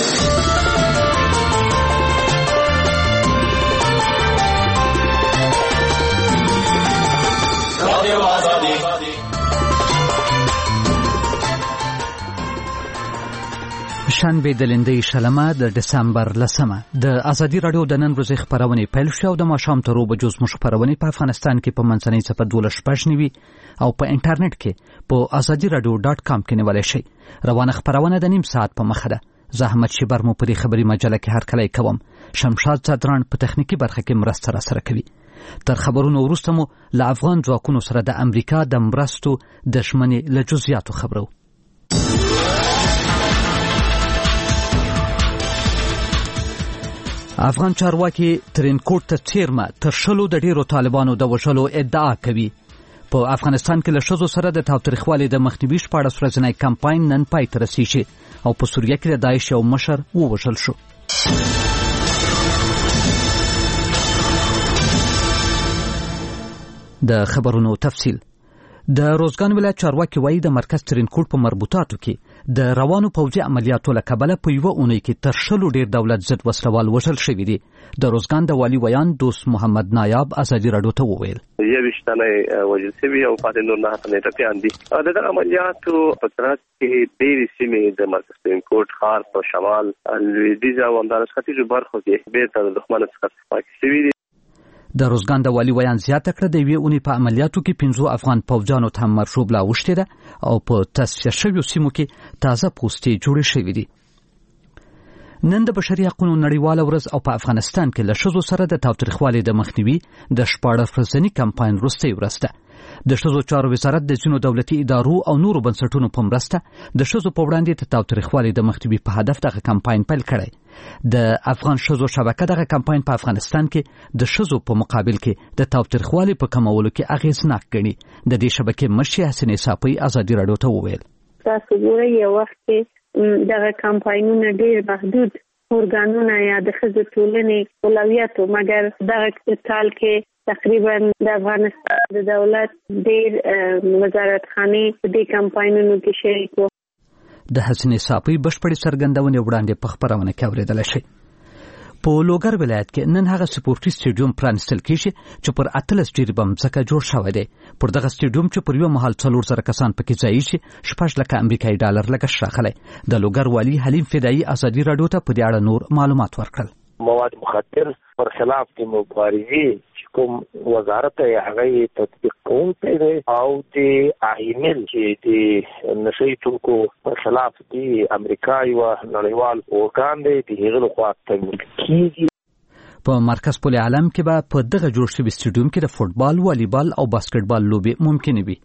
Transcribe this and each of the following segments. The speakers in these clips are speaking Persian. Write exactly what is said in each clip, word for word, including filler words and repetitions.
شنبه د لندې شلمه د دسمبر لسمه د ازادي رادیو د نن ورځې خبرونه پیل شو او د ماښام تر اوبه جوز مو خبرونه په افغانستان کې په منځنۍ صفه دولس شپږ نیوي او په انټرنیټ کې په ازادي رادیو ډاټ کام کې نیولای شئ. روانه خبرونه د نیم ساعت په مخه ده. زحمت شبر مو په دې خبري مجله کې هر کله کوم. شمشاد صدران په تخنیکی برخه کې مرسته را سره کوي. تر خبرونو وروسته مو له افغان ځواکونو سره د امریکا د مرستو د شمنې له جزئیاتو خبرو. افغان چارواکي ترینکوټ ته څیرمه تر شلو د ډیرو طالبانو د وژلو ادعا کوي. په افغانستان کې له ښځو سره د تاوتریخوالي د مخنیوي شپاړس ورځنی کمپاین نن پای ته رسیږي او په سوریه کې د داعش یو مشر ووژل شو. د خبرونو تفصیل. د روزګان ولایت چارواکي وایي د مرکز ترینکوټ په مربوطاتو کې د روانو پوځي عملیاتو له کبله په یوه اونۍ کې تر شلو ډیر دولت ضد وسلوال وژل شوي دي. د روزګان د والي ویان دوست محمد نایاب ازادي رادیو ته وویل یویشت تنه وژل شوي او پاتې نور نه تنه ټپیان دي. د دغه عملیاتو په ترڅ کې ډېرې سیمې د مرکز ترینکوټ ښار په شمال لویدیځ او همدارس ختیځو برخو کې بیرته د دښمن څخه پاک شوي دي. د روزګان د والي ویان زیاته کړه د یوې اونۍ په عملیاتو کې پنځو افغان پوځیانو ته مرشوب لا وشتې ده او په تصفیه شویو سیمو کې تازه پوستې جوړې شوې دي. نن د بشري حقوقو نړیواله ورځ او په افغانستان کې له ښځو سره د تاوتریخوالي د مخنیوي د شپاړس ورځني کمپاین وروستۍ ورځ ده. د ښځو چارو وزارت د ځینو دولتي ادارو او نورو بنسټونو په مرسته د ښځو په وړاندې د تاوتریخوالي د مخنیوي په هدف دغه کمپاین پیل کړی. د افغان ښځو شبکه دغه کمپاین په افغانستان کې د ښځو په مقابل کې د تاوتریخوالي په کمولو کې اغیزناک ګڼي. د دې شبکې مشر حسینې صافی ازادي رادیو ته وویل تاسو ګورئ یو وخت کې دغه کمپاینونه ډېر محدود ارګانونه یا د ښځو ټولنې اولویاتو مګر دغه کال کې تقریبا د افغانستان د دولت ډېر وزارتخانې په دې کمپاینونو کې شریک وو. د حسینې صافی بشپړې څرګندونې وړاندې په خبرونه کې اورېدلی شئ. په لوګر ولایت کې نن هغه سپورټي سټیډیوم پرانیستل کېږي چې پر اتلس جریبه مځکه جوړ شوی دی. پر دغه سټیډیوم چې پر یو مهال څلور زره کسان پکې ځایي شي شپږ لکه امریکایي ډالر لګښت راغلی. د لوګر والي حلیم فدایي ازادي رادیو ته په دې اړه نور معلومات ورکړل. مواد مخدر پر خلاف د مبارزې کوم وزارت هغه تطبیق کوونکی دی او د عامل چې د نشئی توکو پر خلاف د امریکا یو نړیوال اورګان دی د هغه لخوا تنظیم کیږي. په مرکز پل عالم کې به په دغه جوړ شوي سټیډیوم کې د فوټبال، والیبال او باسکټبال لوبې ممکن وي.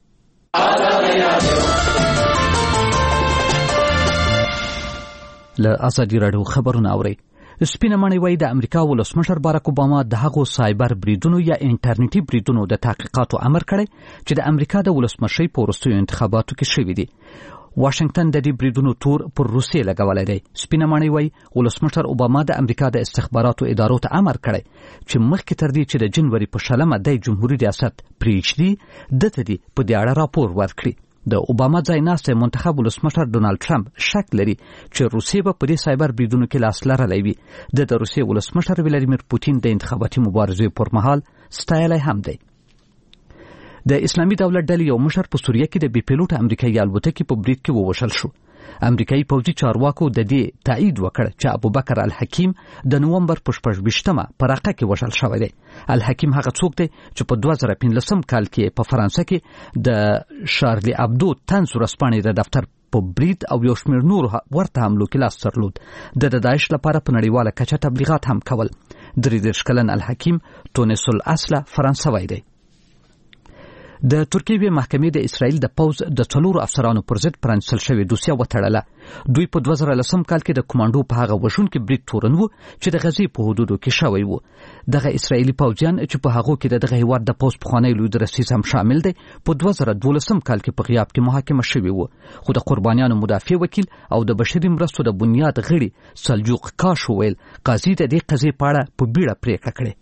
له ازادي رادیو خبرونه اورئ. سپینه مڼۍ وایي د امریکا ولسمشر باراک اوباما د هغو سایبر بریدونو یا انټرنیټي بریدونو د تحقیقاتو امر کړی چې د امریکا د ولسمشۍ په وروستیو انتخاباتو کې شوي دي. واشنگټن د دې بریدونو تور پر روسیې لګولی دی. سپینه مڼۍ وایي ولسمشر اوباما د امریکا د استخباراتو ادارو ته امر کړی چې مخکې تر دې چې د جنوري په شلمه د جمهوري ریاست پرېږدي دته دې په دې اړه راپور ورکړي. د اوباما ځای ناستی منتخب ولسمشر ډونالد ټرمپ شک لري چې روسیې به په دې سایبر بریدونو کې لاس لرلی وي. د د روسیې ولسمشر ولادیمیر پوتین د انتخاباتي مبارزې پر مهال ستایلی هم دی. د اسلامي دولت ډلې یو مشر په سوریه کې د بې پیلوټه امریکایي الوتکې په برید کې ووژل شو. امریکایي پوځي چارواکو د دې تایید وکړ چې ابوبکر الحکیم د نومبر په شپږ ویشتمه په راقه کې وژل شوی دی. الحکیم هغه څوک دی چې په دوه زره پنځلسم کال کې په فرانسه کې د شارلی ابدو طنز ورځپاڼې د دفتر په برید او یو شمېر نور ورته حملو کې لاس درلود. د داعش لپاره په نړیواله کچه تبلیغات هم کول. درې دېرش کلن الحکیم تونس الاصله فرانسوی دی. د ترکیې محکمې د اسرائیل د پوځ د څلورو افسرانو پر ضد پرانیستل شوې دوسیه وتړله. دوی په دوه زره لسم کال کې د کمانډو په هغه وژونکي برید تورن وو چې د غزې په حدودو کې شوی وو. دغه اسرائیلي پوځیان چې په هغو کې د دغه هیواد د پوځ پخوانی لوی درستیز هم شامل دی په دوه زره دولسم کال کې په غیاب کې محاکمه شوي وو. خو د قربانیانو مدافع وکیل او د بشري مرستو د بنیاد غړي سلجوق کاش وویل قاضي د دې قضیې په اړه په بیړه پریکړه کړې.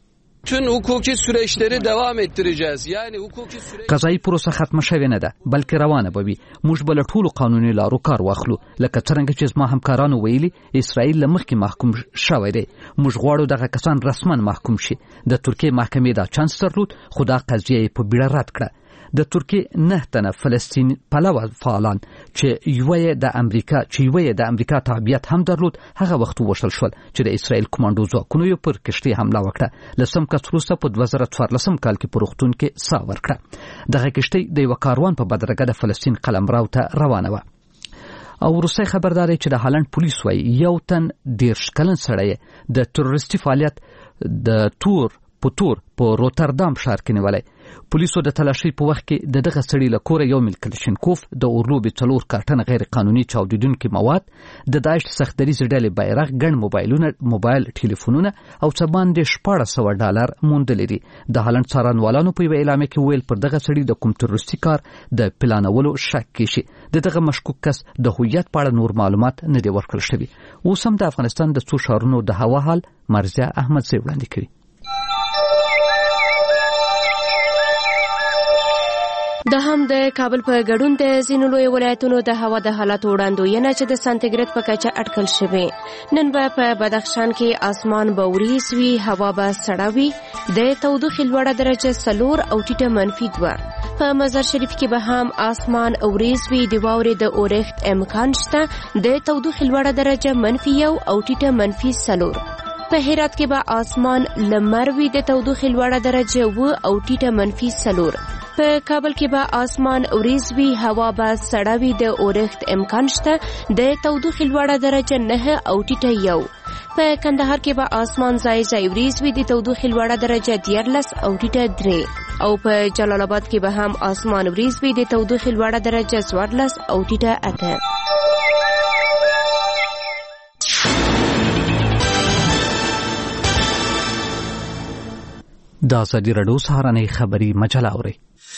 چون حقوقی süreçleri devam ettireceğiz. Yani حقوقی süreç قضایي پروسه ختمه شوې نه ده بلکې روانه به وي. موږ به له ټولو قانوني لارو کار واخلو لکه څنګه چې زما همکارانو ویلي اسرائیل له مخکې محکوم شوی دی. موږ غواړو دغه کسان رسما محکوم شي. د ترکیې محکمې دا چانس درلود خو دا قضیه یې په بیړه رد کړه. د ترکیې نه تنه فلسطین پلوه فعالان چې یوه د امریکا چې یوه د امریکا تابعیت هم درلود هغه وخت وشل شول چې د اسرائیل کمانډو ځواکونو یې پر کشتۍ حمله وکړه. لسم کس وروسته په دوه زره څوارلسم کال کې په روغتون کې ساه ورکړه. دغه کشتۍ د یوه کاروان په بدرګه د فلسطین قلمرو ته روانه وه. او وروستی خبردار چې د هالند پولیس وایي یو تن دېرش کلن سړی د تروریستي فعالیت د تور په تور په روتردام ښار کې نیولی. پولیسو د تلاشۍ په وخت کې د دغه سړي له کوره یو میل کلشینکوف د اورلوبې څلور کارټنه غیر قانوني چاودیدونکي مواد د داعش سختدریځې ډلې بیرغ ګڼ موبایلونه موبایل ټلیفونونه او څه باندې شپاړس سوه ډالر موندلي دي. د هالند څارنوالانو په یوه اعلامیه کې ویل پر دغه سړي د کوم تروریستي کار د پلانولو شک کیږي. د دغه مشکوک کس د هویت په اړه نور معلومات نه دي ورکړل شوي. اوس هم د افغانستان د څو ښارونو د هوا حال مرزیه احمدزی وړاندې کړي. د هم د کابل په ګډون د ځینو لوی ولایتونو د هوا د حالاتو وړاندوینه چې د سانتیګریډ په کچه اټکل شوې. نن به په بدخشان کې اسمان به وریځ وي، هوا به سړه وي، د تودوخې لوړه درجه څلور او ټیټه منفي دوه. په مزار شریف کې به هم اسمان وریځ وي، د واورې د اورښت امکان شته، د تودوخې لوړه درجه منفي یو او ټیټه منفي څلور. په هرات کې به اسمان لمر وي، د تودوخې لوړه درجه و او ټیټه منفي څلور. په کابل کې به اسمان وریځ وي، هوا به سړه وي، د اورښت امکان شته، د تودوخې لوړه درجه نه او ټیټه یو. په کندهار کې به اسمان ځای ځای وریځ وي، د تودوخې لوړه درجه دیارلس او ټیټه درې. او په جلال آباد کې به هم اسمان وریځ وي، د تودوخې لوړه درجه څوارلس او ټیټه اته. د ازادي راډیو سهارنۍ خبري مجله اورئ.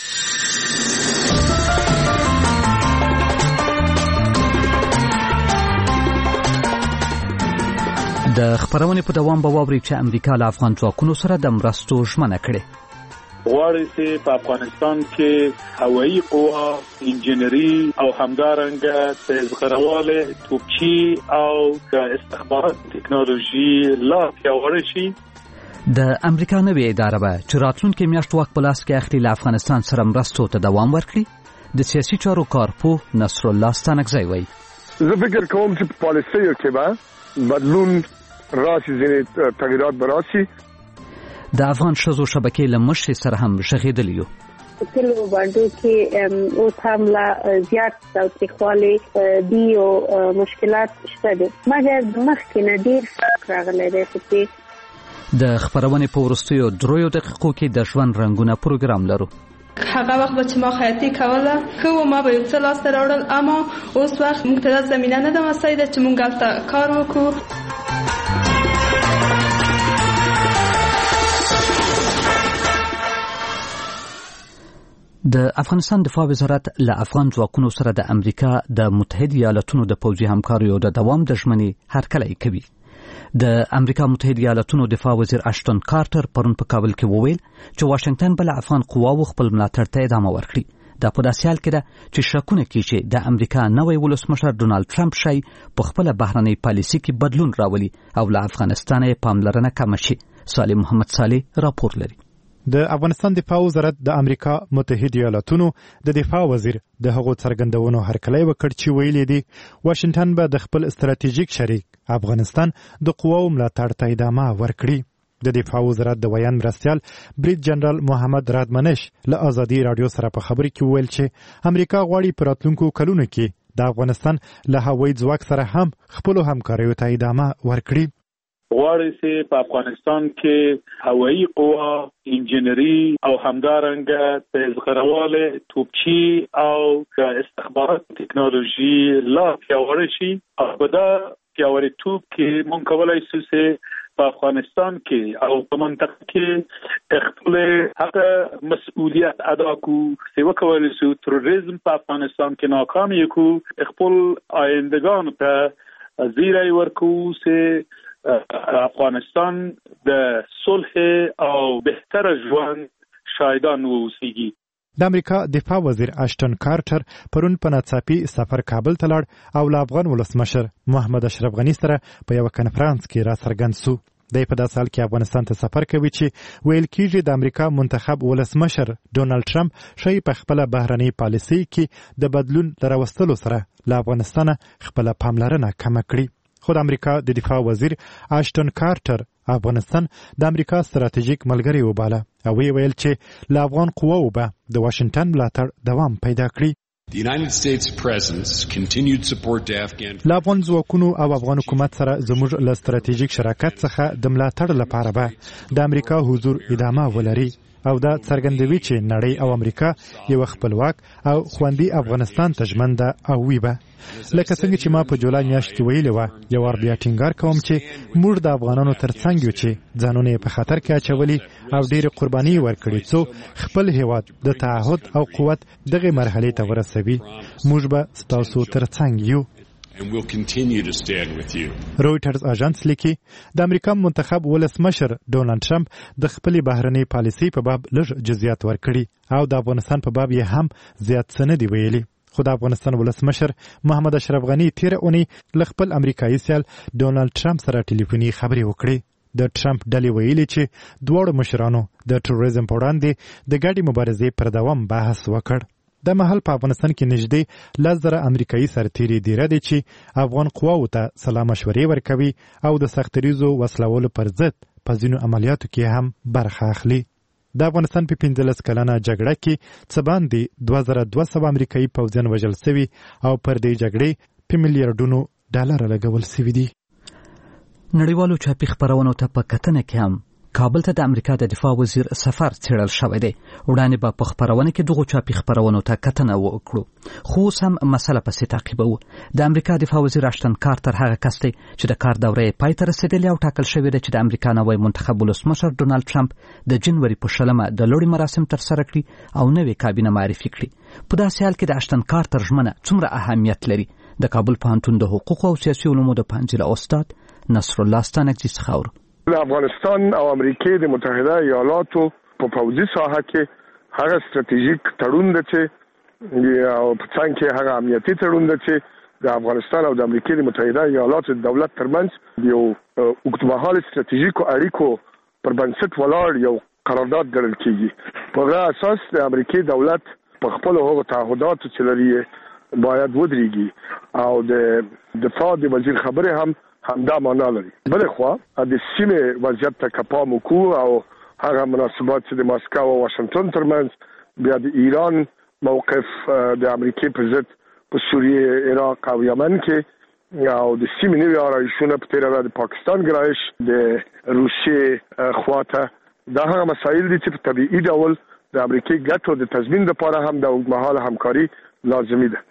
د خبرونې په دوام به واورئ چې امریکا له افغان ځواکونو سره د مرستو ژمنه کړې. غواړي چې په افغانستان کې هوایي قوا، انجنیری او همدارنګه تیزغرواله، توپچی او استخبارات ټکنالوژي لا پیاوړې شي. د امریکا نوې اداره به چې راتلونکي میاشت واک په لاس کې اخلي له افغانستان سره مرستو ته دوام ورکړي. د سیاسي چارو کارپوه نصر الله ستانکزی وایي زه فکر کوم چې په پالیسیو کې به بدلون راشي، ځینې تغییرات به راشي. د افغان ښځو شبکې له مشرې سره هم غږېدلي یو. په کلو باندې کې اوس هم لا زیات تاوتریخوالی دي او مشکلات شته دي، مګر مخکې نه ډېر فرق راغلی دی. چې د خبرونې په وروستیو دریو دقیقو کې د ژوند رنګونه پروګرام لرو. هغه وخت به چې ما خیاطي کوله خو ما به یو څه لاسته راوړل، اما اوس وخت موږ ته زمینه نه ده مساعده چې موږ هلته کار وکړو. د افغانستان دفاع وزارت له افغان ځواکونو سره د امریکا د متحده ایالاتونو د پوځي همکاریو د دوام د ژمنې هرکلی کوي. د امریکا متحده ایالاتونو دفاع وزیر اشتون کارټر پرون په کابل کې وویل چې واشنگټن بل افغان قواو خپل ملاتړ ته ادامه ورکړي. دا په داسې حال کې ده چې شکونه کوي چې د امریکا نوی ولسمشر ډونالد ټرمپ شي په خپل بهرنۍ پالیسي کې بدلون راولي او له افغانستان یې پاملرنه کم شي. صالح محمد صالح راپور لري. د افغانستان دفاع وزارت د امریکا متحده ایالاتونو د دفاع وزیر د هغو څرګندونو هرکلی وکړ چې ویلي دي واشنگټن به د خپل استراتیژیک شریک افغانستان د قواو ملاتړ ته ادامه ورکړي. د دفاع وزارت د ویان مرستیال بریټ جنرال محمد رادمنش له ازادي رادیو سره په خبرې کې ویل چې امریکا غواړي په راتلونکو کلونو کې د افغانستان له هوایي ځواک سره هم خپل همکاریو ته ادامه ورکړي. غواړي چې په افغانستان کې هوایي قوا، انجنیری او همدارنګه تیزغرواله، توپچی او استخبارات ټکنالوژي لا پیاوړې شي. او په دا پیاوړی توپ کې مونږ کولای شو چې په افغانستان کې او په منطقه کې خپل هغه مسؤلیت ادا کړو چې وکولای شو تروریزم په افغانستان کې ناکام یو خپل آیندگان ته زیری ورکو چې افغانستان د صلح او بهتر ژوند شاهدان ووسیږي. د امریکا دفاع وزیر اشټن کارټر پرون په ناڅاپي سفر کابل ته لاړ او له افغان ولسمشر محمد اشرف غني سره په یو کنفرانس کې را څرګند شو. دی په داسې حال کې افغانستان ته سفر کوي چې ویل کېږي د امریکا منتخب ولسمشر ډونالد ټرمپ ښایي په خپله بهرنۍ پالیسۍ کې د بدلون له راوستلو سره له افغانستانه خپله پاملرنه کمه کړي. خو د امریکا د دفاع وزیر اشټن کارټر افغانستان د امریکا ستراتیژیک ملګری وباله او ویې ویل چې له افغان قواو به د واشنګټن ملاتړ دوام پیدا کړي. The United States presence continued support to Afghan له افغان ځواکونو او افغان حکومت سره زموږ له ستراتیژیک شراکت څخه د ملاتړ لپاره به د امریکا حضور ادامه ولري او دا څرګندوي چې نړۍ او امریکا یو خپلواک او خوندي افغانستان ته ژمن ده او وي به. لکه څنګه چې ما په جولای میاشت کې ویلي وه، یو وار بیا ټینګار کوم چې موږ د افغانانو تر څنګ یو چې ځانونه یې په خطر کې اچولي او ډېرې قربانۍ ورکړي څو خپل هیواد د تعهد او قوت دغې مرحلې ته ورسوي. موږ به ستاسو تر څنګ یو. and will continue to stand with you. رویټرز اژانس لیکي د امریکا منتخب ولسمشر ډونالد ټرمپ د خپل بهرنۍ پالیسۍ په باب لږ جزئیات ورکړي او د افغانستان په باب یې هم زیات څه نه دي ویلي. خو د افغانستان ولسمشر محمد اشرف غني تیره اونۍ له خپل امریکایي سیال ډونالد ټرمپ سره ټلیفوني خبرې وکړې. د ټرمپ ډلې ویلي چې دواړو مشرانو د ټروریزم په وړاندې د ګډې مبارزې پر دوام بحث وکړ. د مهال په افغانستان کې نږدې لس زره امریکایي سرتیري دیره دي چې افغان قواو ته سلا مشورې ورکوي او د سختریزو وسلوالو پر ضد په ځینو عملیاتو کې هم برخه اخلي. د افغانستان په پنځلس کلنه جګړه کې څه باندې دوه زره دوه سوه امریکایي پوځیان وژل سوي او پر دې جګړې په میلیارډونو ډالر لګول سوي دي. نړیوالو چاپي خپرونو ته په کتنه کې هم کابل ته د امریکا د دفاع وزیر سفر څېړل شوی دی. وړاندې به په خپرونه کې دغو چاپي خپرونو ته کتنه وکړو، خو اوس هم مسله پسې تعقیبوو. د امریکا دفاع وزیر اشټن کارټر هغه کس دی چې د کار دوره یې پای ته رسېدلې او ټاکل شوې ده چې د امریکا نوی منتخب ولسمشر ډونالد ټرمپ د جنوري په شلمه د لوړې مراسم ترسره کړي او نوې کابینه معرفي کړي. په داسې حال کې د اشټن کارټر ژمنه څومره اهمیت لري، د کابل پوهنتون د حقوقو او سیاسي علومو د پوهنځي استاد نصر الله ستانکزي څخه اورو. د افغانستان او امریکای د متحده ایالاتو په پوځي ساحه کې هغه ستراتیژیک تړون دی چې او په څنګ کې هغه امنیتي تړون دی چې د افغانستان او د امریکای د متحده ایالاتو د دولت ترمنځ یو اوږدمهاله ستراتیژیکو اړیکو پر بنسټ ولاړ یو قرارداد ګڼل کېږي. په هغه اساس د امریکای دولت په خپل هغو تعهداتو چې لري باید ودرېږي او د دفاع د وزیر خبرې هم همدا معنا لري. بل خو د سیمې وضعیت ته کپام وکړو او هغه مناسبات چې د ماسکو او واشنگټن ترمنځ بیا د ایران موقف د امریکای پر ضد په سوریه، عراق او یمن کې او د سیمې نوي آرایشونه په تېره ورځ د پاکستان ګرایش د روسیې خواته دا هغه مسایل دي چې په طبیعي ډول د امریکای ګټو د تضمین لپاره هم د اوږدمهاله همکاري لازمي ده.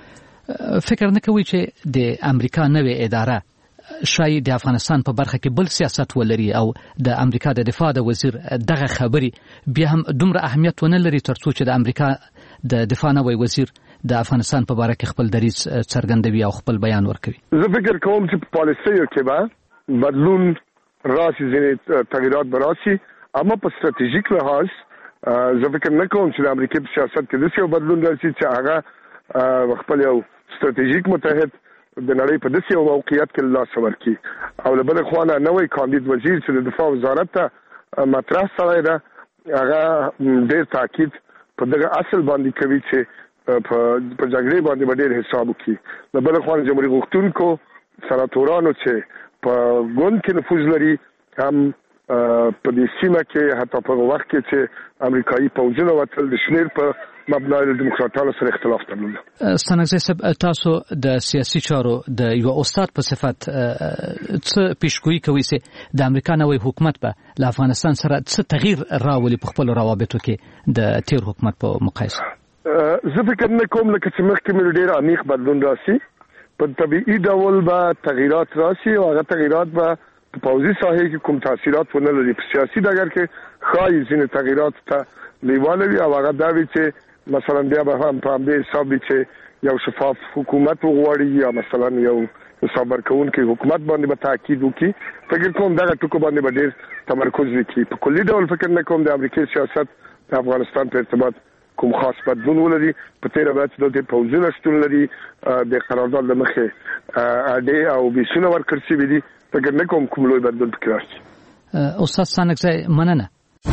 فکر نه کوي چې د امریکا نوې اداره شاید د افغانستان په برخه کې بل سیاست ولري او د امریکا د دفاع د وزیر دغه خبري بیا هم دومره اهمیت ونه لري ترڅو چې د امریکا د دفاع نوی وزیر د افغانستان په باره کې خپل دریځ څرګندوي او خپل بیان ورکوي. زه فکر کوم چې په پالیسیو کې به بدلون راشي، ځینې تغیرات به راشي، اما په ستراتیژیک لحاظ زه فکر نه کوم چې د امریکا په سیاست کې داسې یو بدلون راشي چې هغه خپل یو ستراتیژیک متحد د نړۍ په داسې یو موقعیت کې لاس ورکړي. او له بلې خوا نه نوی کاندید وزیر چې د دفاع وزارت ته مطرح سوی ده هغه ډېر تاکید په دغه اصل باندې کوي چې په جګړې باندې به ډېر حساب وکړي. له بلې خوا جمهوري غوښتونکو سناتورانو چې په ګوند کې نفوذ لري هم په دې سیمه کې حتی په وخت کې چې امریکایي پوځونه وتل د شمېر په مبنای د دیموکراتانو سره اختلاف درلود. ستانکزي صاحب، تاسو د سیاسي چارو د یو استاد په صفت څه پیشګویي کوئ چې د امریکا نوی حکومت به له افغانستان سره څه تغییر راولي په خپلو روابطو کې د تیر حکومت په مقایسه؟ زه فکر نه کوم لکه چې مخکې مې ډېر عمیق بدلون راشي. په طبیعي ډول به تغییرات راشي او هغه تغییرات به په پوځي ساحه کې کوم تاثیرات ونه لري. په سیاسي ډګر کې ښایي ځینې تغییرات ته لیواله وي او هغه دا وي چې مثلا بیا به هم په همدې حساب وي چې یو شفاف حکومت وغواړي یا مثلا یو صبر کوونکی حکومت باندې به تاکید وکړي. فکر کوم دغه ټکو باندې به ډېر تمرکز وکړي. په کلي ډول فکر نه کوم د امریکای سیاست د افغانستان په ارتباط کوم خاص بدلون ولري. په تیر وخت کې د پوځي شتون لري د قرارداد د مخه اډې او بیسونه ورکړل شوی دي. فکر نه کوم کوم لوی بدلون پکې راشي. استاد سانکزی مننه.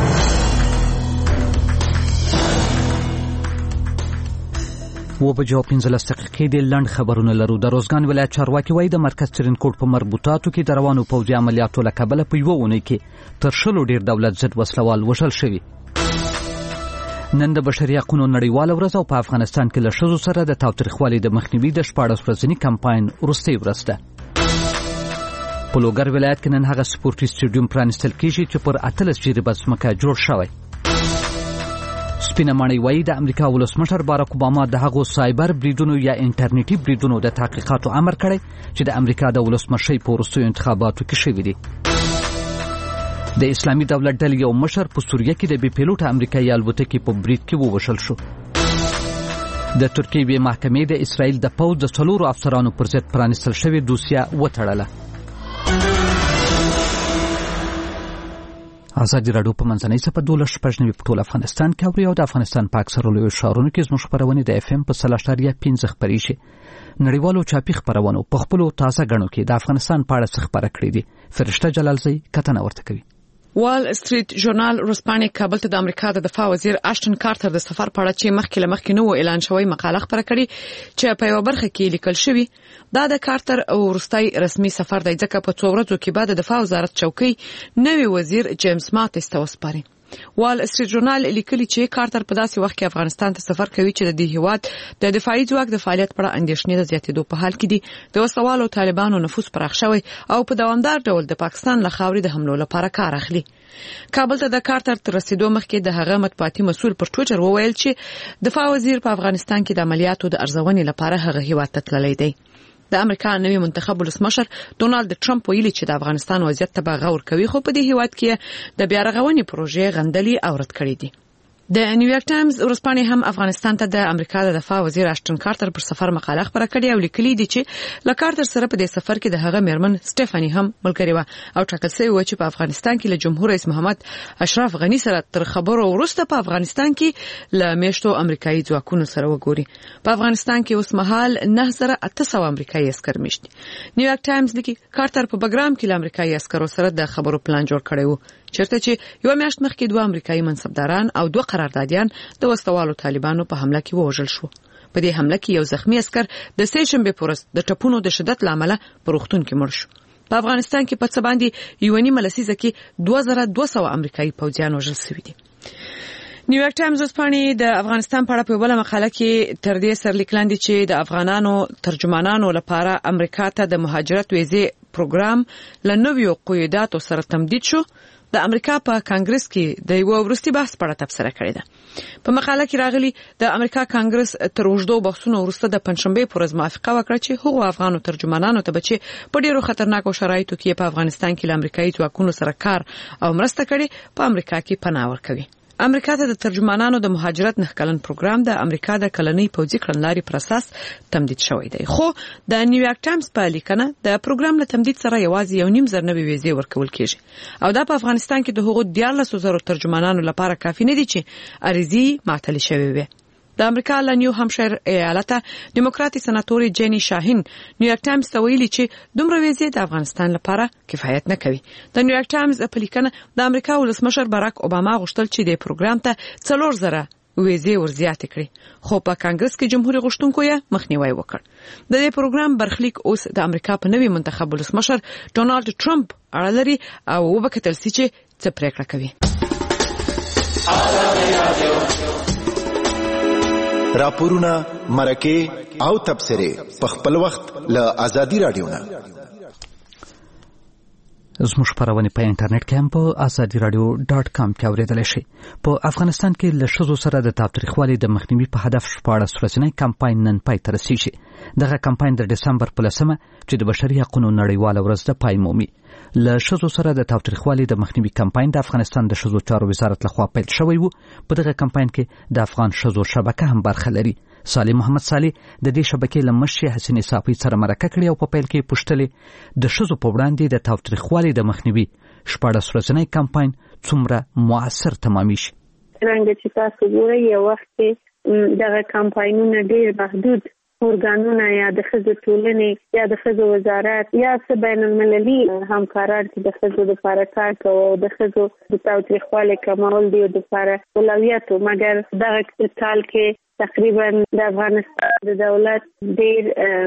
و بجو پنځلس دقیقې د لند خبرونه لرو. د روزګان ولایت چارواکي وایي د مرکز ترینکوټ په مربوطاتو کې د روانو پوځي عملیاتو له کبله په یوه اونۍ کې تر شلو ډیر دولت ضد وسلوال وژل شوي. نن د بشري حقوقو نړیواله ورځ او په افغانستان کې له ښځو سره د تاوتریخوالي د مخنیوي د شپاړس ورځني کمپاین وروستۍ ورځ ده. په لوګر ولایت کې نن هغه سپورتي سټیډیوم پرانیستل کیږي چې پر اتلس جریبه ځمکه جوړ شوی. سپینه ماڼۍ وایي د امریکا ولسمشر باراک اوباما د هغو سایبر بریدونو یا انټرنیټي بریدونو د تحقیقاتو امر کړی چې د امریکا د ولسمشۍ په وروستیو انتخاباتو کې شوي دي. د اسلامي دولت ډلې یو مشر په سوریه کې د بې پیلوټه امریکایي الوتکې په برید کې ووژل شو. د ترکیې یوې محکمې د اسرائیل د پوځ د څلورو افسرانو پر ضد پرانیستل شوې دوسیه وتړله. ازادي راډیو په منځنۍ صفحه دولس شپږ نوي په ټول افغانستان کې اوري او د افغانستان په اکثرو لویو ښارونو کې زموږ خپرونې د اف ام په سل اشاریه پنځه خپرېږي. نړیوالو چاپي خپرونو په خپلو تازه غنو کې د افغانستان په اړه څه خبره کړې دي. فرشته جلالزی کتنه ورته کوي. وال سټریټ ژورنال ورځپاڼې کابل ته د امریکا د دفاع وزیر اشټن کارټر د سفر په اړه چې مخکې له مخکې نو اعلان شوی مقاله خبره کړې چې په یو برخه کې لیکل شوی دا د کارټر او ورستای رسمي سفر دی ځکه په څو ورځو کې بعد د دفاع وزارت چوکۍ نوی وزیر جیمز ماتس ته وسپاري. وال سټریټ ژورنال لیکلي چې کارټر په داسې وخت کې افغانستان ته سفر کوي چې د دې هیواد د دفاعي ځواک د فعالیت پر اندېښنې د زیاتېدو په حال کې دي. د وسوالو طالبانو نفوذ پراخ شوی او په دوامدار ډول د پاکستان له خاورې د حملو لپاره کار اخلي. کابل ته د کارټر تر رسیدو مخکې د هغه مطبوعاتي مسؤل پر ټویټر وویل چې دفاع وزیر په افغانستان کې د عملیاتو د ارزونې لپاره هغه هیواد ته تللی دی. د امریکا نوی منتخب ولسمشر ډونالد ټرمپ ویلي چې د افغانستان وضعیت ته به غور کوي خو په دې هیواد کې د بیا رغونې پروژې غندلي او رد کړې دي. د نیویارک ټایمز ورځپاڼې هم افغانستان ته د امریکا د دفاع وزیر اشټن کارټر پر سفر مقاله خبره کړې او لیکلي دي چې له کارټر سره په دې سفر کې د هغه میرمن سټيفاني هم ملګری و او ټاکل شوی و چې په افغانستان کې له جمهور رئیس محمد اشرف غنی سره تر خبرو وروسته په افغانستان کې له میشتو امریکایي ځواکونو سره وګوري. په افغانستان کې اوس مهال نه زره اته سوه امریکایي عسكر مشت. نیویارک ټایمز لیکي کارټر په بګرام کې له امریکایي عسکرو سره د خبرو پلان جوړ کړی و چرته چې یو میاشت مخکې دوه امریکایي منصبداران او دوه قراردادیان د وسوالو طالبانو په حمله کې وژل شو. په دې حمله کې یو زخمی عسكر د سې شنبه پورس د ټپونو د شدت لامل په روغتون کې مړ شو. په افغانستان کې په څه باندې یو نیمه لسیزه کې دوه زره دوه سوه امریکایي پوځیان وژل شوي دي. نیویارک ټایمز ورځپاڼې د افغانستان په اړه په بل مقاله کې تر دې سره لیکل دي چې د افغانانو ترجمانانو لپاره امریکا ته د مهاجرت ویزې پروګرام له نویو قیوداتو سره تمدید شو. د امریکا په کانګرس کې د یو ورستي بحث په اړه تبصره کړې ده. په مقاله کې راغلي د امریکا کانګرس تر اوږدو بحثونو وروسته د پنځشنبه پر ورځ موافقه وکړه چې هغو افغانو ترجمانانو ته بچي په ډیرو خطرناکو شرایطو کې په افغانستان کې له امریکایي ځواکونو سره کار او مرسته کړي په امریکا کې پناه ورکوي. امریکا ته د ترجمانانو د مهاجرت نه کلن پروګرام د امریکا د کلنۍ پوځي کړنلارې پر اساس تمدید شوی دی. خو د نیویارک ټایمز په لیکنه د پروګرام له تمدید سره یوازې یو نیم زر نوي ویزې ورکول کیږي او دا په افغانستان کې د هغو دیارلس زره ترجمانانو لپاره کافي نه دي چې عریضې معطلې شوې وي. د امریکا له نیو همشایر ایالت دیموکراتي سناتوري جینی شاهین نیویارک ټایمز ته ویلي چې دومره ویزې د افغانستان لپاره کفایت نه کوي. د نیویارک ټایمز په لیکنه د امریکا ولسمشر باراک اوباما غوښتل چې د پروګرام ته څلور زره ویزې ورزیاتې کړي خو په کانګرس کې جمهوریت غوښتونکو یې مخنیوي وکړ. د دې پروګرام برخلیک اوس د امریکا په نوي منتخب ولسمشر ډونالد ټرمپ اړه لري او وبکتل سي چې څه پریکړه کوي. راپورونه مرکه او تبصره په خپل وخت له ازادي رادیو نه زموږ خبرونه په انټرنیټ کې هم په ازادي رادیو ډاټ کام کې اوریدل شي. په افغانستان کې له ښځو سره د تاوتریخوالي د مخنیوي په هدف شپاړس ورځنی کمپاین نن پای ته رسیږي. دغه کمپاین د دسمبر په لسمه چې د بشري حقوقو نړیواله ورځ ده پای مومي. له ښځو سره د تاوتریخوالي د مخنیوي کمپاین د افغانستان د ښځو چارو وزارت لخوا پیل شوی و. په دغه کمپاین کې د افغان ښځو شبکه هم برخه لري. صالح محمد صالح د دې شبکې له مشرې حسینې صافی سره مرکه کړې او په پیل کې پوښتلې د ښځو په وړاندې د تاوتریخوالي د مخنیوي شپاړس ورځنی کمپاین څومره موثر تمامي شي. څنګه چې تاسو ګورئ یو وخت کې دغه کمپاینونه ډېر محدود ارګانونه یا د ښځو ټولنې یا د ښځو وزارت یا څه بین المللي همکاران چې د ښځو لپاره کار کوي او د ښځو د تاوتریخوالي کمول دی د لپاره اولویت مګر دغه کال کې تقریبا د افغانستان د دولت ډېر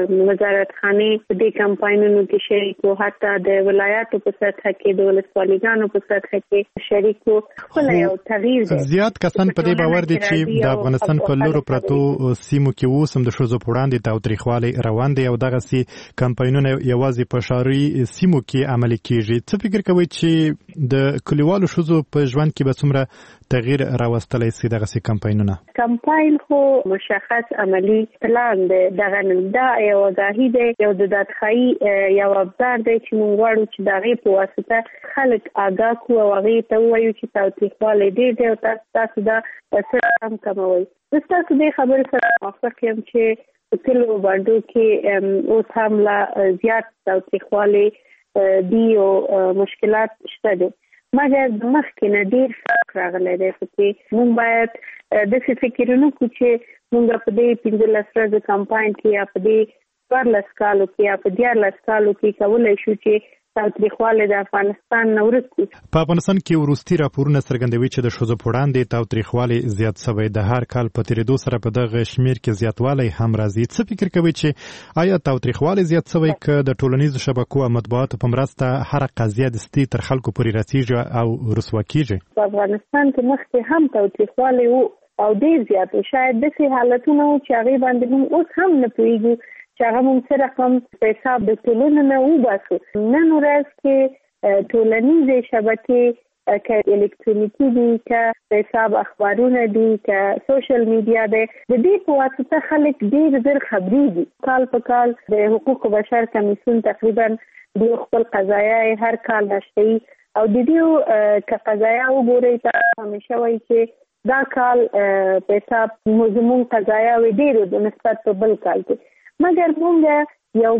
وزارتخانې په دې کمپاینونو کې شریک او حتی د ولایاتو په سطح کې د ولسوالیګانو په سطح کې شریک او خپل یو تغییر دی. زیات کسان په دې باور دي چې د افغانستان په لورو پرتو سیمو کې اوس هم د ښځو په وړاندې تاوتریخوالي روان دی او دغه سي کمپاینونه یوازې په ښاري سیمو کې عملي کیږي. څه فکر کوئ چې د کلیوالو ښځو په ژوند کې به څومره تغییر راوستلی سي دغه سي کمپاینونه؟ کمپاین خو مشخص عملی پلان دی. دغه دا یو آگاهي دی، یو د دادخواهي یو ابزار دی چې موږ غواړو چې د هغې په واسطه خلک آګاه کړو او هغې ته ووایو چې تاوتریخوالی ډېر دی او تاسو تاسو دا څه هم کموئ. زه ستاسو دې خبرې سره موافق یم چې په کلیو بانډو کې اوس هم لا زیات تاوتریخوالی دي او مشکلات شته دي. مګر د مخکې نه ډېر فرق راغلی دی. پکې موږ باید داسې فکرونه وکړو چې موږ په دې پنځلس ورځو کمپاین کې یا په دې څوارلس کالو کې یا په دیارلس کالو کې کولی شو چې تاوتریخوالی د افغانستان نه ورک کړو. په افغانستان کې وروستي راپورونه څرګندوي چې د ښځو په وړاندې تاوتریخوالی زیات شوی. د هر کال په تېرېدو سره په دغه شمېر کې زیاتوالی هم راځي. څه فکر کوئ چې آیا تاوتریخوالی زیات شوی که د ټولنیزو شبکو او مطبوعاتو په مرسته هره قضیه دستي تر خلکو پورې رسیږي او رسوا کیږي؟ په افغانستان کې مخکې هم تاوتریخوالی و او ډېر زیات و. شاید داسې حالتونه و چې هغې باندې موږ اوس هم نه پوهېږو چې هغه موږ څه رقم په حساب د ټولنو نه وباسو. نن ورځ کې ټولنیزې شبکې که الکترونیکي دي که په حساب اخبارونه دي که سوشل میډیا دی، د دې په واسطه خلک ډېر زر خبرېږي. کال په کال د حقوق بشر کمیسیون تقریبا دوی خپل قضایا هر کال راشي او د دې که قضایا وګورئ تاسو همیشه وایي چې دا کال په حساب زموږ قضایا وي ډېرو د نسبت په بل کال کې. مګر موږ یو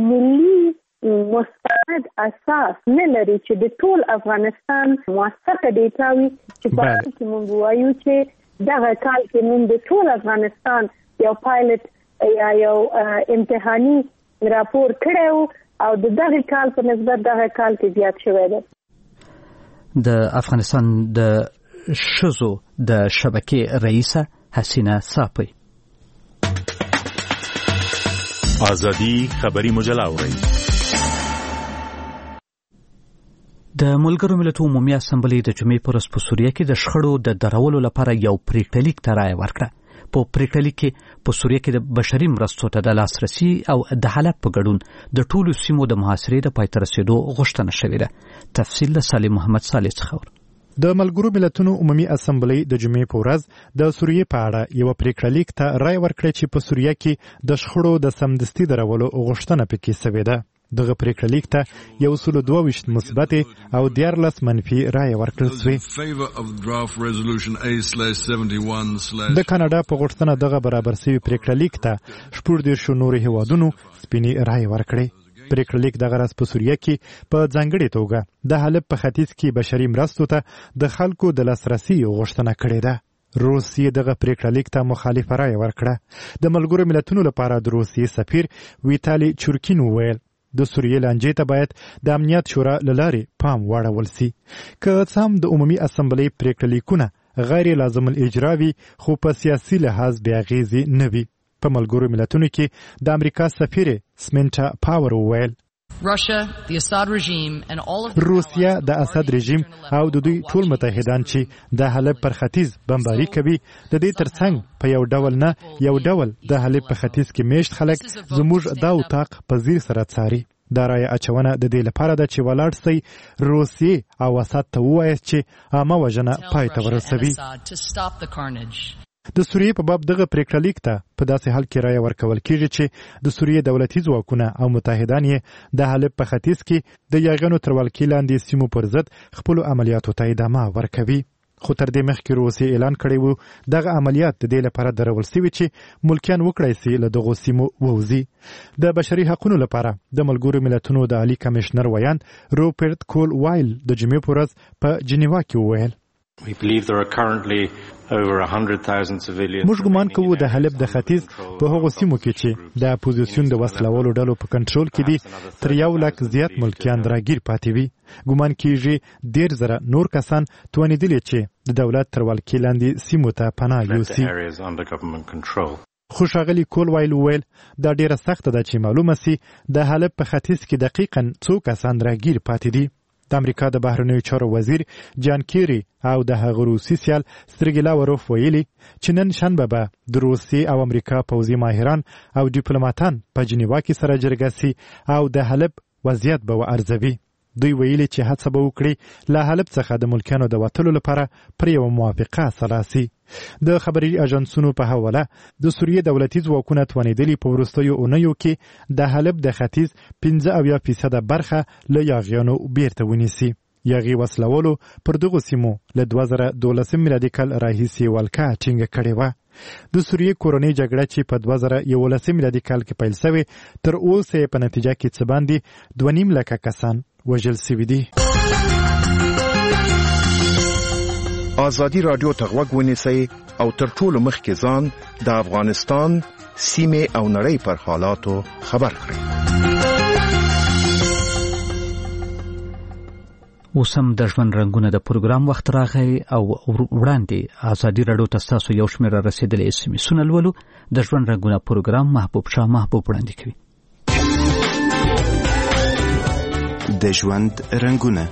ملي مستند اساس نه لري چې د ټول افغانستان موثقه ډیټا وي چې په هغې کې موږ وایو چې دغه کال کې موږ د ټول افغانستان یو پایلټ یا یو امتحاني راپور کړی و او د دغه کال په نسبت دغه کال کې زیات شوی دی. د افغانستان د ښځو د شبکې رئیسه حسینه صافی. آزادی خبری مجله اورئ. د ملګرو ملتونو عمومي اسامبلې د جمعې پر ورځ په سوریه کې د شخړو د درولو لپاره یو پریکړه لیک ته رایه ورکړه. په پریکړه لیک کې په سوریه کې د بشري مرستو ته د لاسرسي او د حالت په ګډون د ټولو سیمو د محاصرې د پای ته رسېدو غوښتنه شوې ده. تفصیل له صالح محمد صالح څخه. د ملګرو ملتونو عمومي اسامبلې د جمعې په ورځ د سوریې په اړه یو پریکړه لیک ته رایه ورکړه چې په سوریه کې د شخړو د سمدستي درولو غوښتنه پکې شوې ده. دغه پریکړه لیک ته یو سل دوه ویشت مثبت او دیارلس منفي رایه ورکړل شوې. د کاناډا په غوښتنه دغه برابر شوي پریکړه لیک ته شپږ دېرشو نورو هیوادونو سپینې رایه ورکړې. پریکړه لیک دغه راز په سوریه کې په ځانګړې توګه د حلب په ختیځ کې بشري مرستو ته د خلکو د لاسرسي غوښتنه کړې ده. روسیې دغه پریکړه لیک ته مخالفه رایه ورکړه. د ملګرو ملتونو لپاره د روسیې سفیر ویتالي چورکین وویل د سوریې لانجې ته باید د امنیت شورا له لارې پام واړول سي. که څه هم د عمومي اسامبلې پریکړه لیکونه غیر لازم الاجرا وي خو په سیاسي لحاظ بې اغېزې نه وي. په ملګرو ملتونو کې د امریکا سفیر سمنټا پاور وویل روسیا د اسد رژیم او د دوی ټول متحدان چې د حلب پر ختیځ بمباري کوي د دې ترڅنګ په یو ډول نه یو ډول د حلب په ختیځ کې میشت خلک زموږ دا اتاق په ځیر سره څاري. دا رایه اچونه د دې لپاره ده چې ولاړ سي روسیې او اسد ته ووایي چې عامه وژنه پای ته ورسوي. د سوریې په باب دغه پریکړه لیک ته په داسې حال کې رایه ورکول کیږي چې د سوریې دولتي ځواکونه او متحدان یې د حلب په ختیځ کې د یاغیانو تر ولکې لاندې سیمو پر ضد خپلو عملیاتو ته ادامه ورکوي. خو تر دې مخکې روسیې اعلان کړی و دغه عملیات د دې لپاره درول سوي چې ملکیان وکړای سي له دغو سیمو ووځي. د بشري حقوقو لپاره د ملګرو ملتونو د عالی کمشنر ویان روبرت کول وایل د جمعې په ورځ په جنیوا کې وویل We believe there are currently over one hundred thousand civilians. موږ ګمان کوو د حلب د ختیځ په هغو سیمو کې چې د اپوزیسیون د وسلوالو ډلو په کنټرول کې دي تر یو لک زیات ملکیان راګیر پاتې وي. ګمان کیږي ډیر زره نور کسان توانیدلي چې د دولت تر ولکې لاندې سیمو ته پناه یوسي. خو ښاغلي کول وایل وویل دا ډیره سخته ده چې معلومه سي د حلب په ختیځ کې دقیقاً څو کسان راګیر پاتې دي. د امریکا د بهرنیو چارو وزیر جان کیری او د هغه روسي سیال سرګی لاوروف ویلي چې نن شنبه به د روسیې او امریکا پوځي ماهران او ډیپلوماټان په جنیوا کې سره جرګه سي او د حلب وضعیت به وارزوي. دوی ویلي چې هڅه به وکړي له حلب څخه د ملکیانو د وتلو لپاره پر یوه موافقه سلاسي. د خبري اژانسونو په حواله د سوریې دولتي ځواکونه توانیدلي په وروستیو اونیو کې د حلب د ختیځ پنځه اویا فیصده برخه له یاغیانو بیرته ونیسي. یاغي وسلوالو پر دغو سیمو له دوه زره دولسم میلادي کال راهیسې ولکه ټینګه کړې وه. د سوریې کورنۍ جګړه چې په دوه زره یولسم میلادي کال کې پیل شوې تر اوسه په نتیجه کې څه باندې دوه نیم لکه کسان وژل شوي دي. آزادي رادیو ته غوږ ونیسئ او تر ټولو مخکې ځان د افغانستان سیمې او نړۍ پر حالاتو خبر کړئ. اوس هم د ژوند رنګونه د پروګرام وخت راغی او وړاندې آزادي رادیو ته ستاسو یو شمېر رسېدلی اس ام اسونه لولو. د ژوند رنګونه پروګرام محبوب شاه محبوب وړاندې کوي. د ژوند رنګونه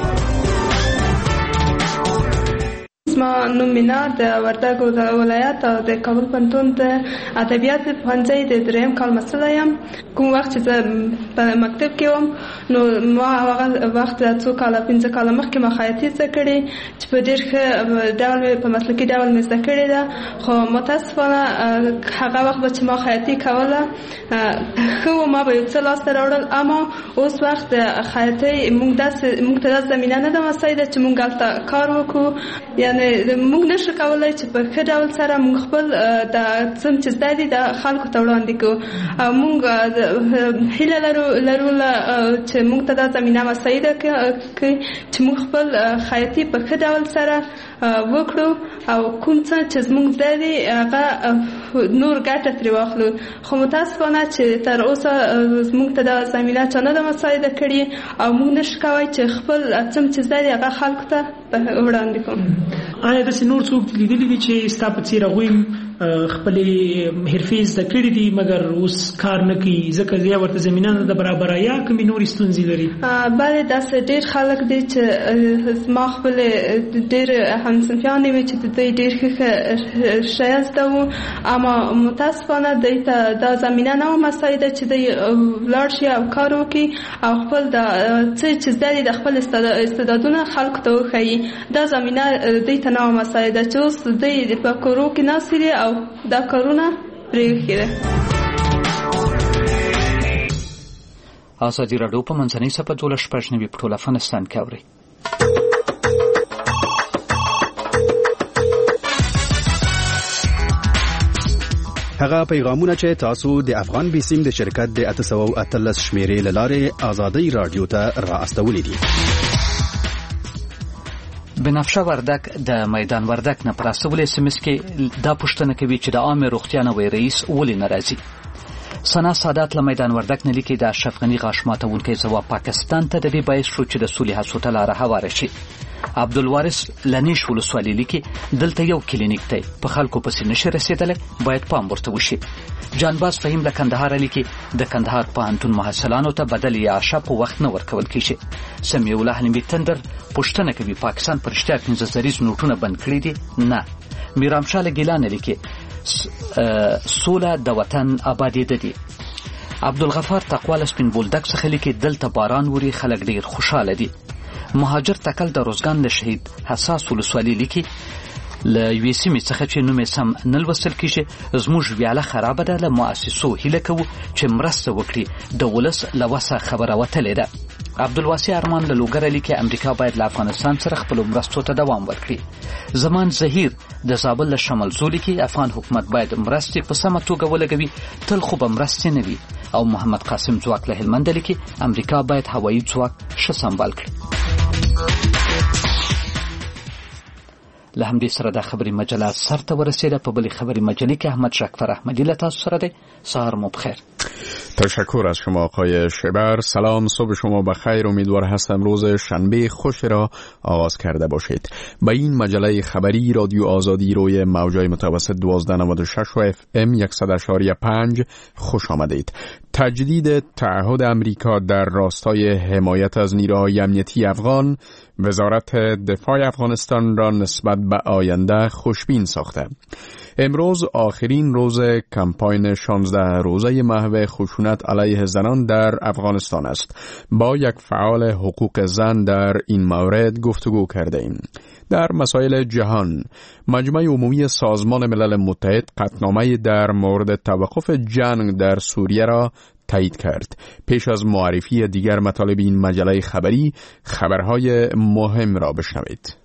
ما نوم مینا د وردګو ولایت او د کابل پوهنتون د ادبیات پوهنځي د دریم کال محصله یم. کوم وخت چې زه په مکتب کې وم نو ما هغه وخت د څو کاله پنځه کاله مخکې ما خیاطي زده کړې چې په ډېر ښه ډول په مسلکي ډول مې زده کړې ده. خو متاسفانه هغه وخت به چې ما خیاطي کوله ښه و ما به یو څه لاسته راوړل، اما اوس وخت د خیاطۍ موږ داسې موږ ته داسې زمینه نه ده مساعده چې موږ هلته کار وکړو. یعنې موږ نشو کولی چې په ښه ډول سره موږ خپل د څه چې زده دي د خلکو ته وړاندې کړو. او موږ هیله لرو لرو چې موږ ته دا زمینه مساعده کړي چې موږ خپل خیاطي په ښه ډول سره وکړو او کوم څه چې زموږ زده دي هغه نور ګټه ترې واخلو. خو متاسفانه چې تر اوسه زموږ ته دا زمینه چا نه ده مساعده کړې او موږ نشو کولی چې خپل څه چې زده دي هغه خلکو ته وړاندې کړو. آیا داسې نور څوک لیدلي دي چې ستا په څېر هغوی خپلې حرفې زده کړې دي مګر اوس کار نه کوي ځکه یا ورته زمینه نه ده برابره یا کومې نورې ستونزې لري؟ بلې داسې ډېر خلک دي چې زما خپلې ډېر همصنفیان وي چې د دوی ډېر ښه شیان زده وو، اما متاسفانه دوی ته دا زمینه نه وه مساعده چې دوی ولاړ شي او کار وکړي او خپل د څه چې زده دي د خپل استعدادونه خلکو ته وښایي. دا زمینه دوی ته نه وه مساعده چې اوس دوی په کورو کې ناست دي او دا کارونه پرېښي ده. آزادي راډیو په منځنۍ څپه دولس شپږ نوي په ټول افغانستان کې اورئ. هغه پیغامونه چې تاسو د افغان بیسیم د شرکت د اته سوه اتلس شمیرې له لارې آزادي راډیو ته را استولې دي. بنفشه وردک د میدان وردک نه پر استولې اس ام اس کې دا پوښتنه کوي چې د عامه روغتیا نوی رئیس ولې نه راځي. ثنا سادات له میدان وردک نه لیکي د اشرف غني غاښ ماتونکی ځواب پاکستان ته د دې باعث شو چې د سولې هڅو ته لاره هواره شي. عبدالوارث لنیش ولسوالي لیکي دلته یو کلینیک دی په خلکو پسې نشي رسېدلی، باید پام ورته وشي. جانباز فهیم له کندهار لیکي د کندهار پوهنتون محصلانو ته بدل اعاشه په وخت نه ورکول کیږي. سمیع الله حلیمي تندر پوښتنه کوي پاکستان پر رښتیا پنځه زریز نوټونه بند کړي دي؟ نه. میرام شاه له ګیلان لیکي سوله د وطن آبادېده دي. عبدالغفار تقوا له سپین بولدک څخه لیکي دلته باران وري خلک ډېر خوشاله دي. مهاجر تکل د روزګان له شهید حساس ولسوالي لیکي له یوې سیمې څخه چې نوم یې سم نه لوستل کېږي زموږ ویاله خرابه ده. له مؤسسو هیله کوو چې مرسته وکړي. د ولس له وسه خبره وتلې ده. عبدالواسع ارمان له لوګره لیکي امریکا باید له افغانستان سره خپل مرستو ته دوام ورکړي. زمان زهیر د زابل له شمال زولي کې افغان حکومت باید مرستې په سمه توګه ولګوي، تل خو به مرستې نه وي. او محمد قاسم ځواک له هلمند لیکي امریکا باید هوایي ځواک ښه سمبال کړي. له همدې سره د خبري مجله سرته ورسېده. په بلې خبري مجلې کې احمد شکفر احمدی له تاسو سره دی. سهار مو بخیر. تشکر از شما آقای شبر. سلام، صبح شما بخیر. امیدوار هستم روز شنبه خوش را آغاز کرده باشید. به این مجله خبری رادیو آزادی روی موجای متوسط دوازده نود و شش و اف ام صد و پنج خوش آمدید. تجدید تعهد امریکا در راستای حمایت از نیروهای امنیتی افغان وزارت دفاع افغانستان را نسبت به آینده خوشبین ساخته. امروز آخرین روز کمپاین شانزده روزه محو خشونت علیه زنان در افغانستان است. با یک فعال حقوق زن در این مورد گفتگو کرده ایم. در مسائل جهان، مجمع عمومی سازمان ملل متحد قطعنامه در مورد توقف جنگ در سوریه را تایید کرد. پیش از معرفی دیگر مطالب این مجله خبری، خبرهای مهم را بشنوید.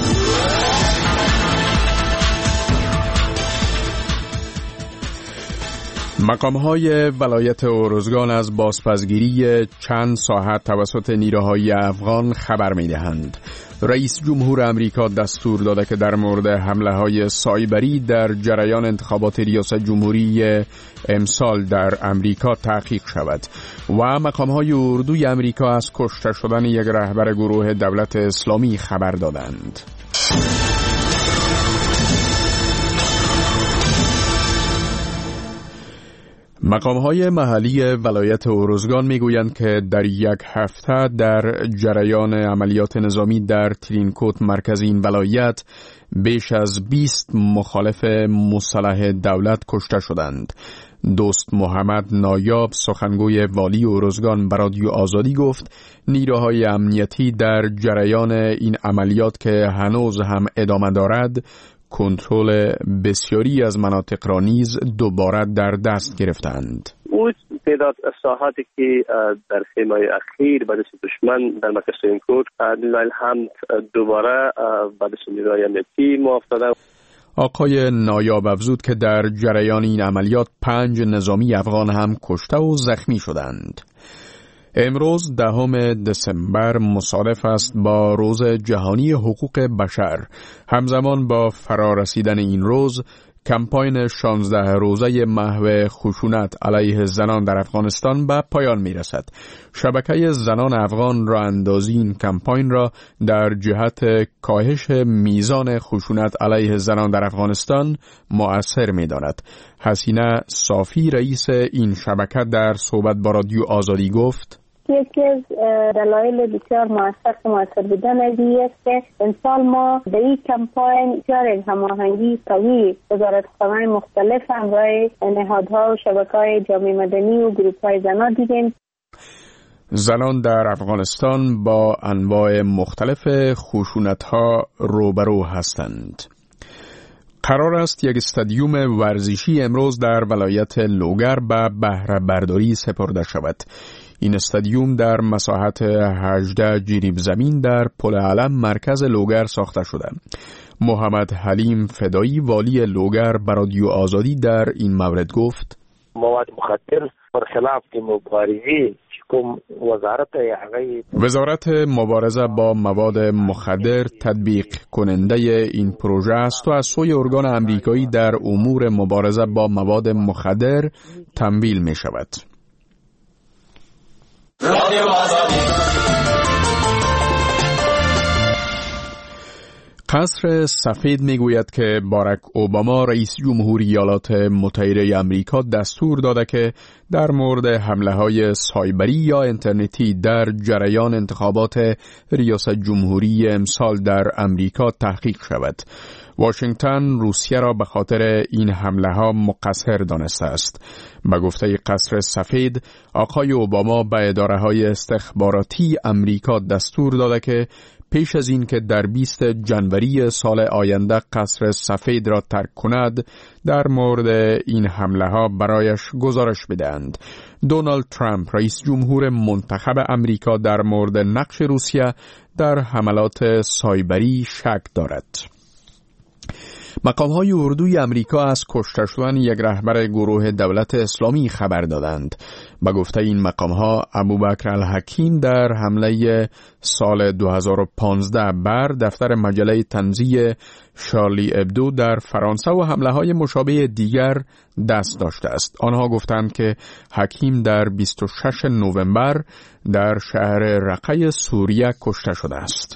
مقام‌های ولایت ارزگان از بازپسگیری چند ساحه توسط نیروهای افغان خبر می‌دهند. رئیس جمهور امریکا دستور داده که در مورد حمله‌های سایبری در جریان انتخابات ریاست جمهوری امسال در امریکا تحقیق شود و مقام‌های اردوی امریکا از کشته شدن یک رهبر گروه دولت اسلامی خبر دادند. مقام‌های محلی ولایت ارزگان می‌گویند که در یک هفته در جریان عملیات نظامی در ترینکوت مرکز این ولایت بیش از بیست مخالف مسلح دولت کشته شدند. دوست محمد نایاب سخنگوی والی ارزگان به رادیو آزادی گفت نیروهای امنیتی در جریان این عملیات که هنوز هم ادامه دارد کنترل بسیاری از مناطق را نیز دوباره در دست گرفتند. او تعداد ساحاتی که در سه ماه اخیر به دست دشمن در مرکز ترینکوت الحمد دوباره به دست نیروهای امنیتی افتاده. آقای نایاب افزود که در جریان این عملیات پنج نظامی افغان هم کشته و زخمی شدند. امروز دهم دسامبر مصادف است با روز جهانی حقوق بشر. همزمان با فرارسیدن این روز کمپاین شانزده روزه محو خشونت علیه زنان در افغانستان به پایان می رسد. شبکه زنان افغان راه اندازی این کمپاین را در جهت کاهش میزان خشونت علیه زنان در افغانستان مؤثر می داند. حسینه صافی رئیس این شبکه در صحبت با رادیو آزادی گفت یکی از دلایل بسیار موثر که موثر بودن است که امسال ما به این کمپاین بسیار هماهنگی قوی وزارتخانه‌های مختلف همراه نهادها و شبکه‌های جامعه مدنی و گروه‌های زنان دیدیم. زنان در افغانستان با انواع مختلف خشونت‌ها روبرو هستند. قرار است یک استادیوم ورزشی امروز در ولایت لوگر به بهره برداری سپرده شود. این استادیوم در مساحت هجده جریب زمین در پل علم مرکز لوگر ساخته شده. محمد حلیم فدایی والی لوگر به رادیو آزادی در این مورد گفت مواد مخدر برخلاف که مبارزه کوم وزارت وزارت مبارزه با مواد مخدر تطبیق کننده این پروژه است و از سوی ارگان امریکایی در امور مبارزه با مواد مخدر تمویل می شود. قصر سفید میگوید که باراک اوباما رئیس جمهوری ایالات متحده آمریکا دستور داده که در مورد حمله‌های سایبری یا اینترنتی در جریان انتخابات ریاست جمهوری امسال در امریکا تحقیق شود. واشنگتن روسیه را به خاطر این حمله‌ها مقصر دانسته است. به گفته قصر سفید، آقای اوباما به اداره‌های استخباراتی امریکا دستور داده که پیش از این که در بیست جنوری سال آینده قصر سفید را ترک کند در مورد این حمله ها برایش گزارش بدهند. دونالد ترامپ رئیس جمهور منتخب امریکا در مورد نقش روسیه در حملات سایبری شک دارد. مقام‌های اردوی امریکا از کشته شدن یک رهبر گروه دولت اسلامی خبر دادند. به گفته این مقام‌ها ابوبکر الحکیم در حمله سال دو هزار و پانزده بر دفتر مجله طنزی شارلی ابدو در فرانسه و حمله‌های مشابه دیگر دست داشته است. آنها گفتند که حکیم در بیست و شش نوامبر در شهر رقه سوریه کشته شده است.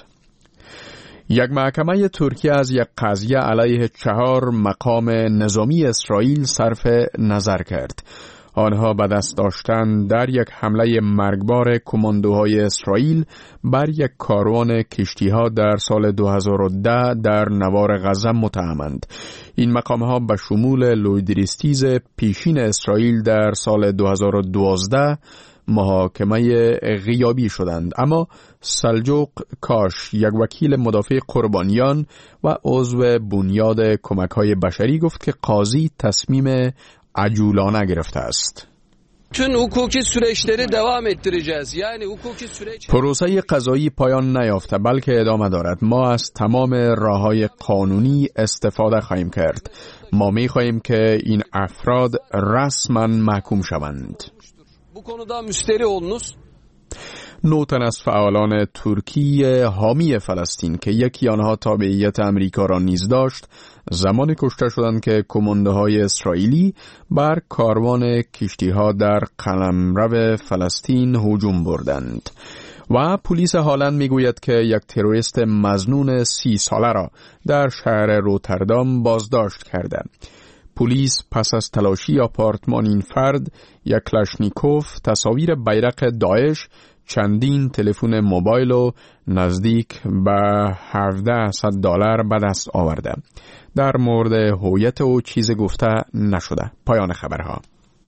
یک محکمه ترکیه از یک قضیه علیه چهار مقام نظامی اسرائیل صرف نظر کرد. آنها به دست داشتن در یک حمله مرگبار کماندوهای اسرائیل بر یک کاروان کشتی‌ها در سال دو هزار و ده در نوار غزه متهمند. این مقام‌ها به شمول لویدریستیز پیشین اسرائیل در سال دو هزار و دوازده محاکمه غیابی شدند، اما سلجوق کاش، یک وکیل مدافع قربانیان و عضو بنیاد کمک‌های بشری، گفت که قاضی تصمیم عجولانه گرفته است. چون حقوقی süreçleri devam ettireceğiz. یعنی حقوقی süreç پروسه قضایی پایان نیافته بلکه ادامه دارد. ما از تمام راه‌های قانونی استفاده خواهیم کرد. ما می‌خواهیم که این افراد رسما محکوم شوند. Bu konuda müsterih olunuz. نو تن از فعالان ترکی حامی فلسطین که یکی آنها تابعیت امریکا را نیز داشت، زمان کشته شدند که کماندوهای اسرائیلی بر کاروان کشتی‌ها در قلمرو فلسطین هجوم بردند. و پلیس هالند میگوید که یک تروریست مظنون سی ساله را در شهر روتردام بازداشت کرده. پلیس پس از تلاشی آپارتمان این فرد یک کلاشنیکوف، تصاویر بیرق داعش، چندین تلفن موبایل و نزدیک به هفده دلار به دست آورده. در مورد هویت او چیز گفته نشده. پایان خبرها.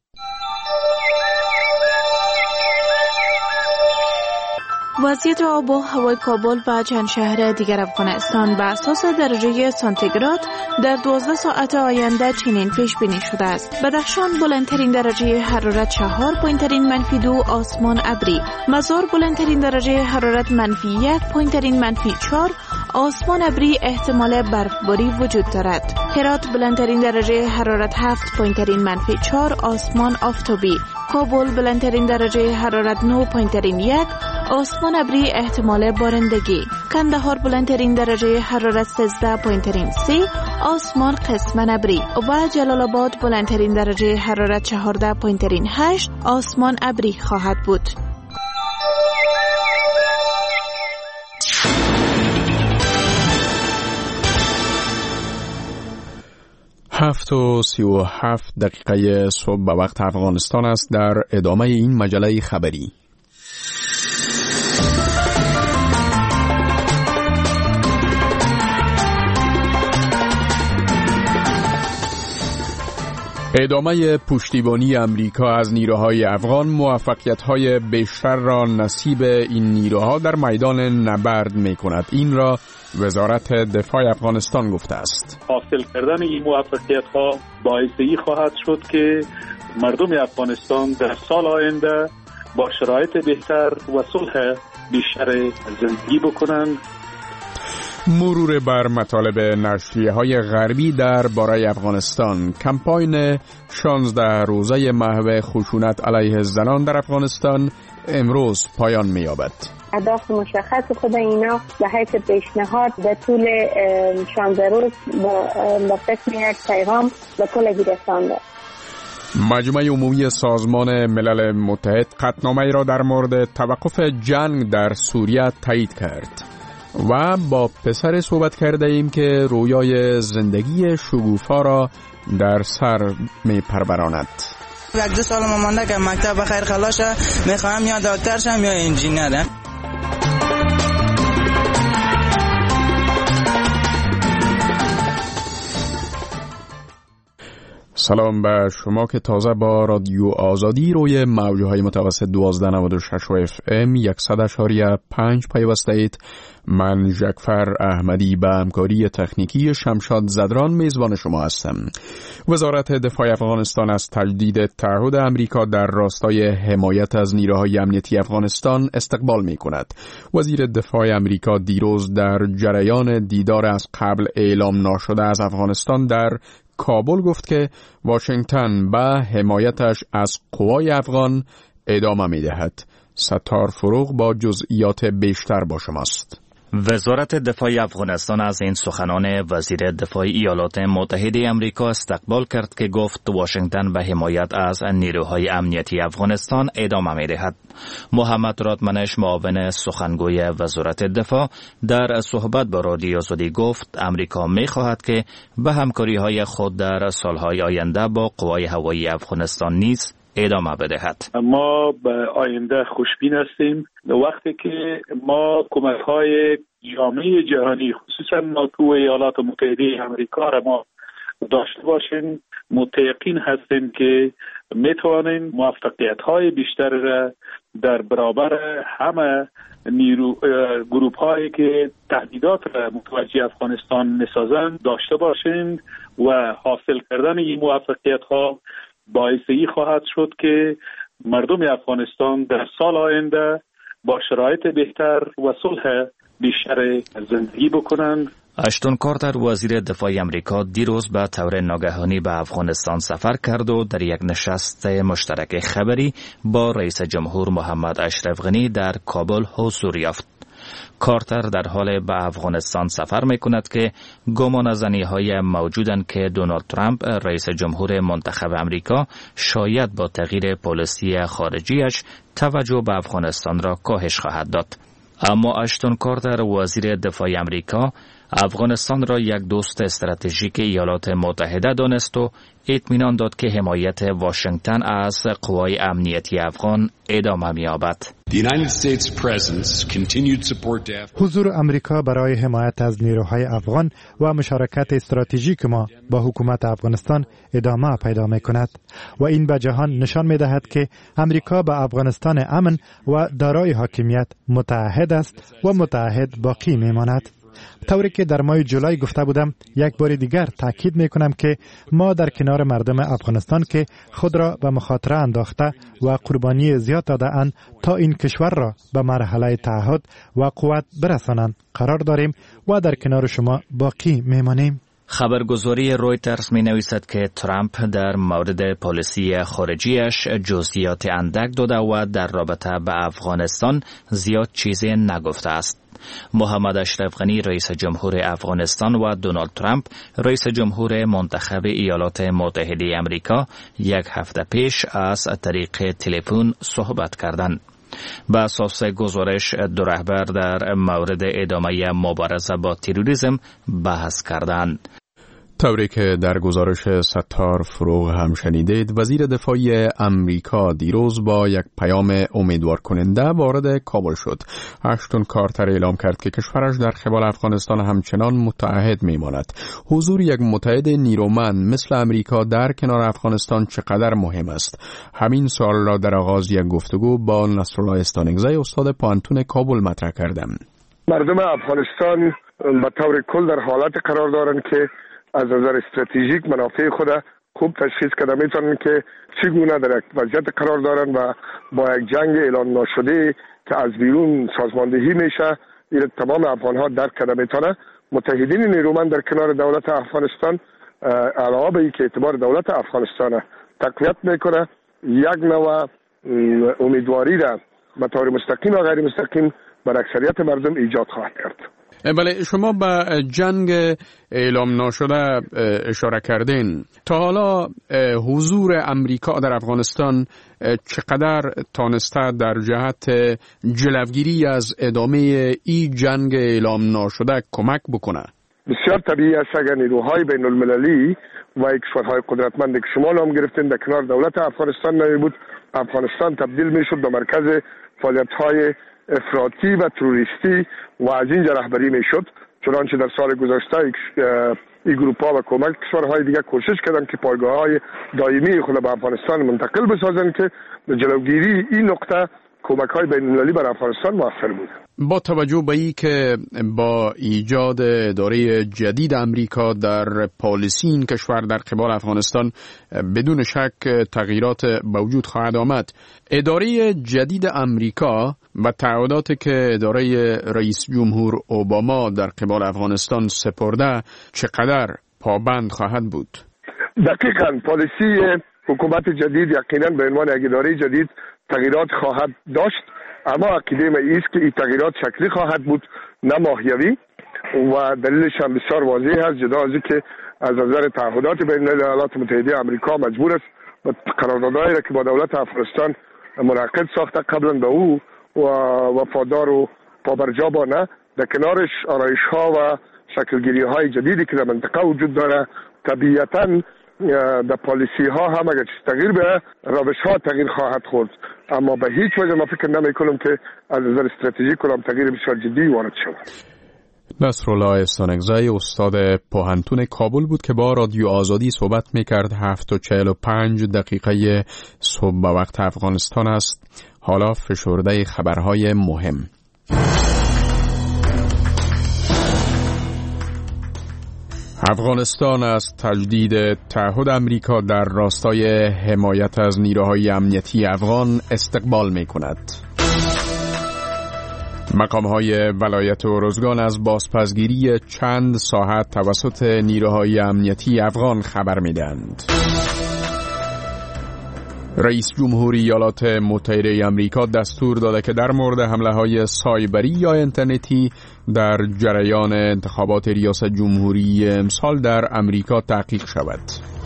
وضعیت آب و هوای کابل و چند شهر دیگر افغانستان به اساس درجه سانتیگراد در دوازده ساعت آینده چنین پیش بینی شده است. بدخشان بلندترین درجه حرارت چهار، پایینترین منفی دو، آسمان ابری. مزار بلندترین درجه حرارت منفی یک، پایینترین منفی چهار، آسمان ابری، احتمال برفباری وجود دارد. هرات بلندترین درجه حرارت هفت، پایینترین منفی چهار، آسمان آفتابی. کابل بلندترین درجه حرارت نه، پایینترین یک، آسمان ابری، احتمال بارندگی. کندهار بلندترین درجه حرارت سیزده، پایینترین سه، آسمان قسماً ابری. و جلال آباد بلندترین درجه حرارت چهارده، پایینترین هشت، آسمان ابری خواهد بود. هفت و سی و هفت دقیقه صبح به وقت افغانستان است. در ادامه این مجله خبری ادامه پشتیبانی امریکا از نیروهای افغان موفقیت‌های بیشتر را نصیب این نیروها در میدان نبرد می‌کند. این را وزارت دفاع افغانستان گفته است. حاصل کردن این موفقیت‌ها باعث این خواهد شد که مردم افغانستان در سال آینده با شرایط بهتر و صلح بیشتر زندگی بکنند. مرور بر مطالب نشریه‌های غربی در باره افغانستان. کمپاین شانزده روزه محو خشونت علیه زنان در افغانستان امروز پایان می‌یابد. اهداف مشخص خود اینا به حیث پیشنهاد به طول شانزده روز با قسم یک پیغام به کلگی رسانده. مجمع عمومی سازمان ملل متحد قطعنامه‌ای را در مورد توقف جنگ در سوریه تایید کرد. و با پسر صحبت کرده ایم که رویای زندگی شگوفا را در سر می پروراند. یک دو سال مانده که مکتب بخیر خلاص شه، میخوام یا دکتر شم یا انجینیر. سلام به شما که تازه با رادیو آزادی روی موجهای متوسط دوازده نود و شش اف ام صد اشاری پنج پیوسته اید. من جعفر احمدی به همکاری تکنیکی شمشاد زدران میزبان شما هستم. وزارت دفاع افغانستان از تجدید تعهد امریکا در راستای حمایت از نیروهای امنیتی افغانستان استقبال می کند. وزیر دفاع امریکا دیروز در جریان دیدار از قبل اعلام ناشده از افغانستان در کابل گفت که واشنگتن به حمایتش از قوای افغان ادامه می دهد. ستار فروغ با جزئیات بیشتر با شماست. وزارت دفاع افغانستان از این سخنان وزیر دفاع ایالات متحده آمریکا استقبال کرد که گفت واشنگتن به حمایت از نیروهای امنیتی افغانستان ادامه می دهد. محمد رادمنش معاون سخنگوی وزارت دفاع در صحبت با رادیو آزادی گفت آمریکا می خواهد که به همکاری های خود در سالهای آینده با قوای هوایی افغانستان نیز ادامه بدهد. ما به آینده خوشبین هستیم. وقتی که ما کمک‌های جامعه جهانی خصوصا ناتو و ایالات متحده آمریکا را ما داشته باشیم، متقین هستیم که میتوانیم موفقیت‌های بیشتر را در برابر همه نیرو گروه‌هایی که تهدیدات را متوجه افغانستان می‌سازند داشته باشیم و حاصل کردن این موفقیت‌ها باعث ای خواهد شد که مردم افغانستان در سال آینده با شرایط بهتر و صلح بیشتر زندگی بکنند. اشتون کارتر وزیر دفاع آمریکا دیروز به طور ناگهانی به افغانستان سفر کرد و در یک نشست مشترک خبری با رئیس جمهور محمد اشرف غنی در کابل حضور یافت. کارتر در حال به افغانستان سفر می کند که گمان زنی های موجودند که دونالد ترامپ رئیس جمهور منتخب امریکا شاید با تغییر پالیسی خارجیش توجه به افغانستان را کاهش خواهد داد. اما اشتون کارتر وزیر دفاع امریکا افغانستان را یک دوست استراتژیک ایالات متحده دانست و اطمینان داد که حمایت واشنگتن از قوای امنیتی افغان ادامه می‌یابد. حضور امریکا برای حمایت از نیروهای افغان و مشارکت استراتژیک ما با حکومت افغانستان ادامه پیدا می‌کند و این به جهان نشان می‌دهد که امریکا به افغانستان امن و دارای حاکمیت متعهد است و متعهد باقی می‌ماند. طوری که در ماه جولای گفته بودم، یک بار دیگر تاکید میکنم که ما در کنار مردم افغانستان که خود را به مخاطره انداخته و قربانی زیاد داده اند تا این کشور را به مرحله تعهد و قوت برسانند قرار داریم و در کنار شما باقی میمانیم. خبرگزاری رویترز می نویسد که ترامپ در مورد پالیسی خارجیش جزئیات اندک داده و در رابطه به افغانستان زیاد چیزی نگفته است. محمد اشرف غنی رئیس جمهور افغانستان و دونالد ترامپ رئیس جمهور منتخب ایالات متحده آمریکا یک هفته پیش از طریق تلفن صحبت کردند. به اساس گزارش دو رهبر در مورد ادامه مبارزه با تروریسم بحث کردند. طوری که در گزارش ستار فروغ هم شنیدید، وزیر دفاع امریکا دیروز با یک پیام امیدوار کننده وارد کابل شد. اشتون کارتر اعلام کرد که کشورش در قبال افغانستان همچنان متعهد میماند. حضور یک متحد نیرومند مثل امریکا در کنار افغانستان چقدر مهم است؟ همین سوال را در آغاز یک گفتگو با نصرالله استانگزی استاد پانتون کابل مطرح کردم. مردم افغانستان به طور کل در حالت قرار دارند که از نظر استراتژیک منافع خود خوب تشخیص کرده میتونن که چگونه در یک وضعیت قرار دارن و با یک جنگ اعلان نشده که از بیرون سازماندهی میشه این تمام افغانها درک کرده میتونه. متحدین نیرومند در کنار دولت افغانستان علاوه بر اینکه اعتبار دولت افغانستان تقویت میکنه، یک نوع امیدواری را به طور مستقیم و غیر مستقیم بر اکثریت مردم ایجاد خواهد کرد. بله، شما به جنگ اعلام ناشده اشاره کردین. تا حالا حضور امریکا در افغانستان چقدر تانسته در جهت جلوگیری از ادامه این جنگ اعلام ناشده کمک بکنه؟ بسیار طبیعی است اگر نیروهای بین المللی و کشورهای قدرتمند که شما نام گرفتین در کنار دولت افغانستان نمی بود، افغانستان تبدیل می شد به مرکز فعالیت‌های افراطی و تروریستی و از اینجا رهبری می شد. چنانچه در سال گذشته این گروپ ها و کمک کشورهای دیگه کوشش کردن که پایگاه های دائمی خود به افغانستان منتقل بسازن که به جلوگیری این نقطه کمک های بین المللی بر افغانستان موثر بود. با توجه به این که با ایجاد اداره جدید امریکا در پالیسی این کشور در قبال افغانستان بدون شک تغییرات به وجود خواهد آمد، اداره جدید امریکا و تعهداتی که اداره رئیس جمهور اوباما در قبال افغانستان سپرده چقدر پابند خواهد بود؟ دقیقاً پالیسی حکومت جدید یقینا به عنوان یک اداره جدید تغییرات خواهد داشت، اما عقیده من است که این تغییرات شکلی خواهد بود نه ماهیوی و دلیلش هم بسیار واضح است، جدا از اینکه از نظر تعهدات بین ایالات متحده آمریکا مجبور است و قراردادهایی را که با دولت افغانستان منعقد ساخته قبلا به او و وفادار و پابرجا بانه، در کنارش آرایش ها و شکلگیری های جدیدی که در منطقه وجود داره، طبیعتاً در پالیسی ها هم اگر چیز تغییر به روش ها تغییر خواهد خورد، اما به هیچ وجه ما فکر نمی کنم که از نظر استراتژیک کنم تغییر بسیار جدی وارد شود. نصرالله احسانگزی استاد پوهنتون کابل بود که با رادیو آزادی صحبت میکرد. هفت و چهل و پنج دقیقه صبح به وقت افغانستان است. حالا فشرده خبرهای مهم. افغانستان از تجدید تعهد امریکا در راستای حمایت از نیروهای امنیتی افغان استقبال می کند. مقام‌های ولایت ارزگان از بازپسگیری چند ساعت توسط نیروهای امنیتی افغان خبر می‌دهند. رئیس جمهوری ایالات متحده آمریکا دستور داده که در مورد حمله‌های سایبری یا اینترنتی در جریان انتخابات ریاست جمهوری امسال در امریکا تحقیق شود.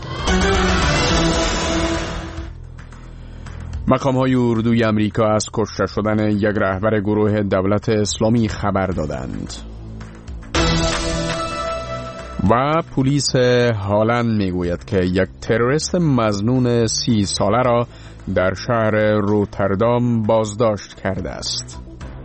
مقام‌های اردوی آمریکا از کشته شدن یک رهبر گروه دولت اسلامی خبر دادند. و پلیس هالند میگوید که یک تروریست مظنون سی ساله را در شهر روتردام بازداشت کرده است.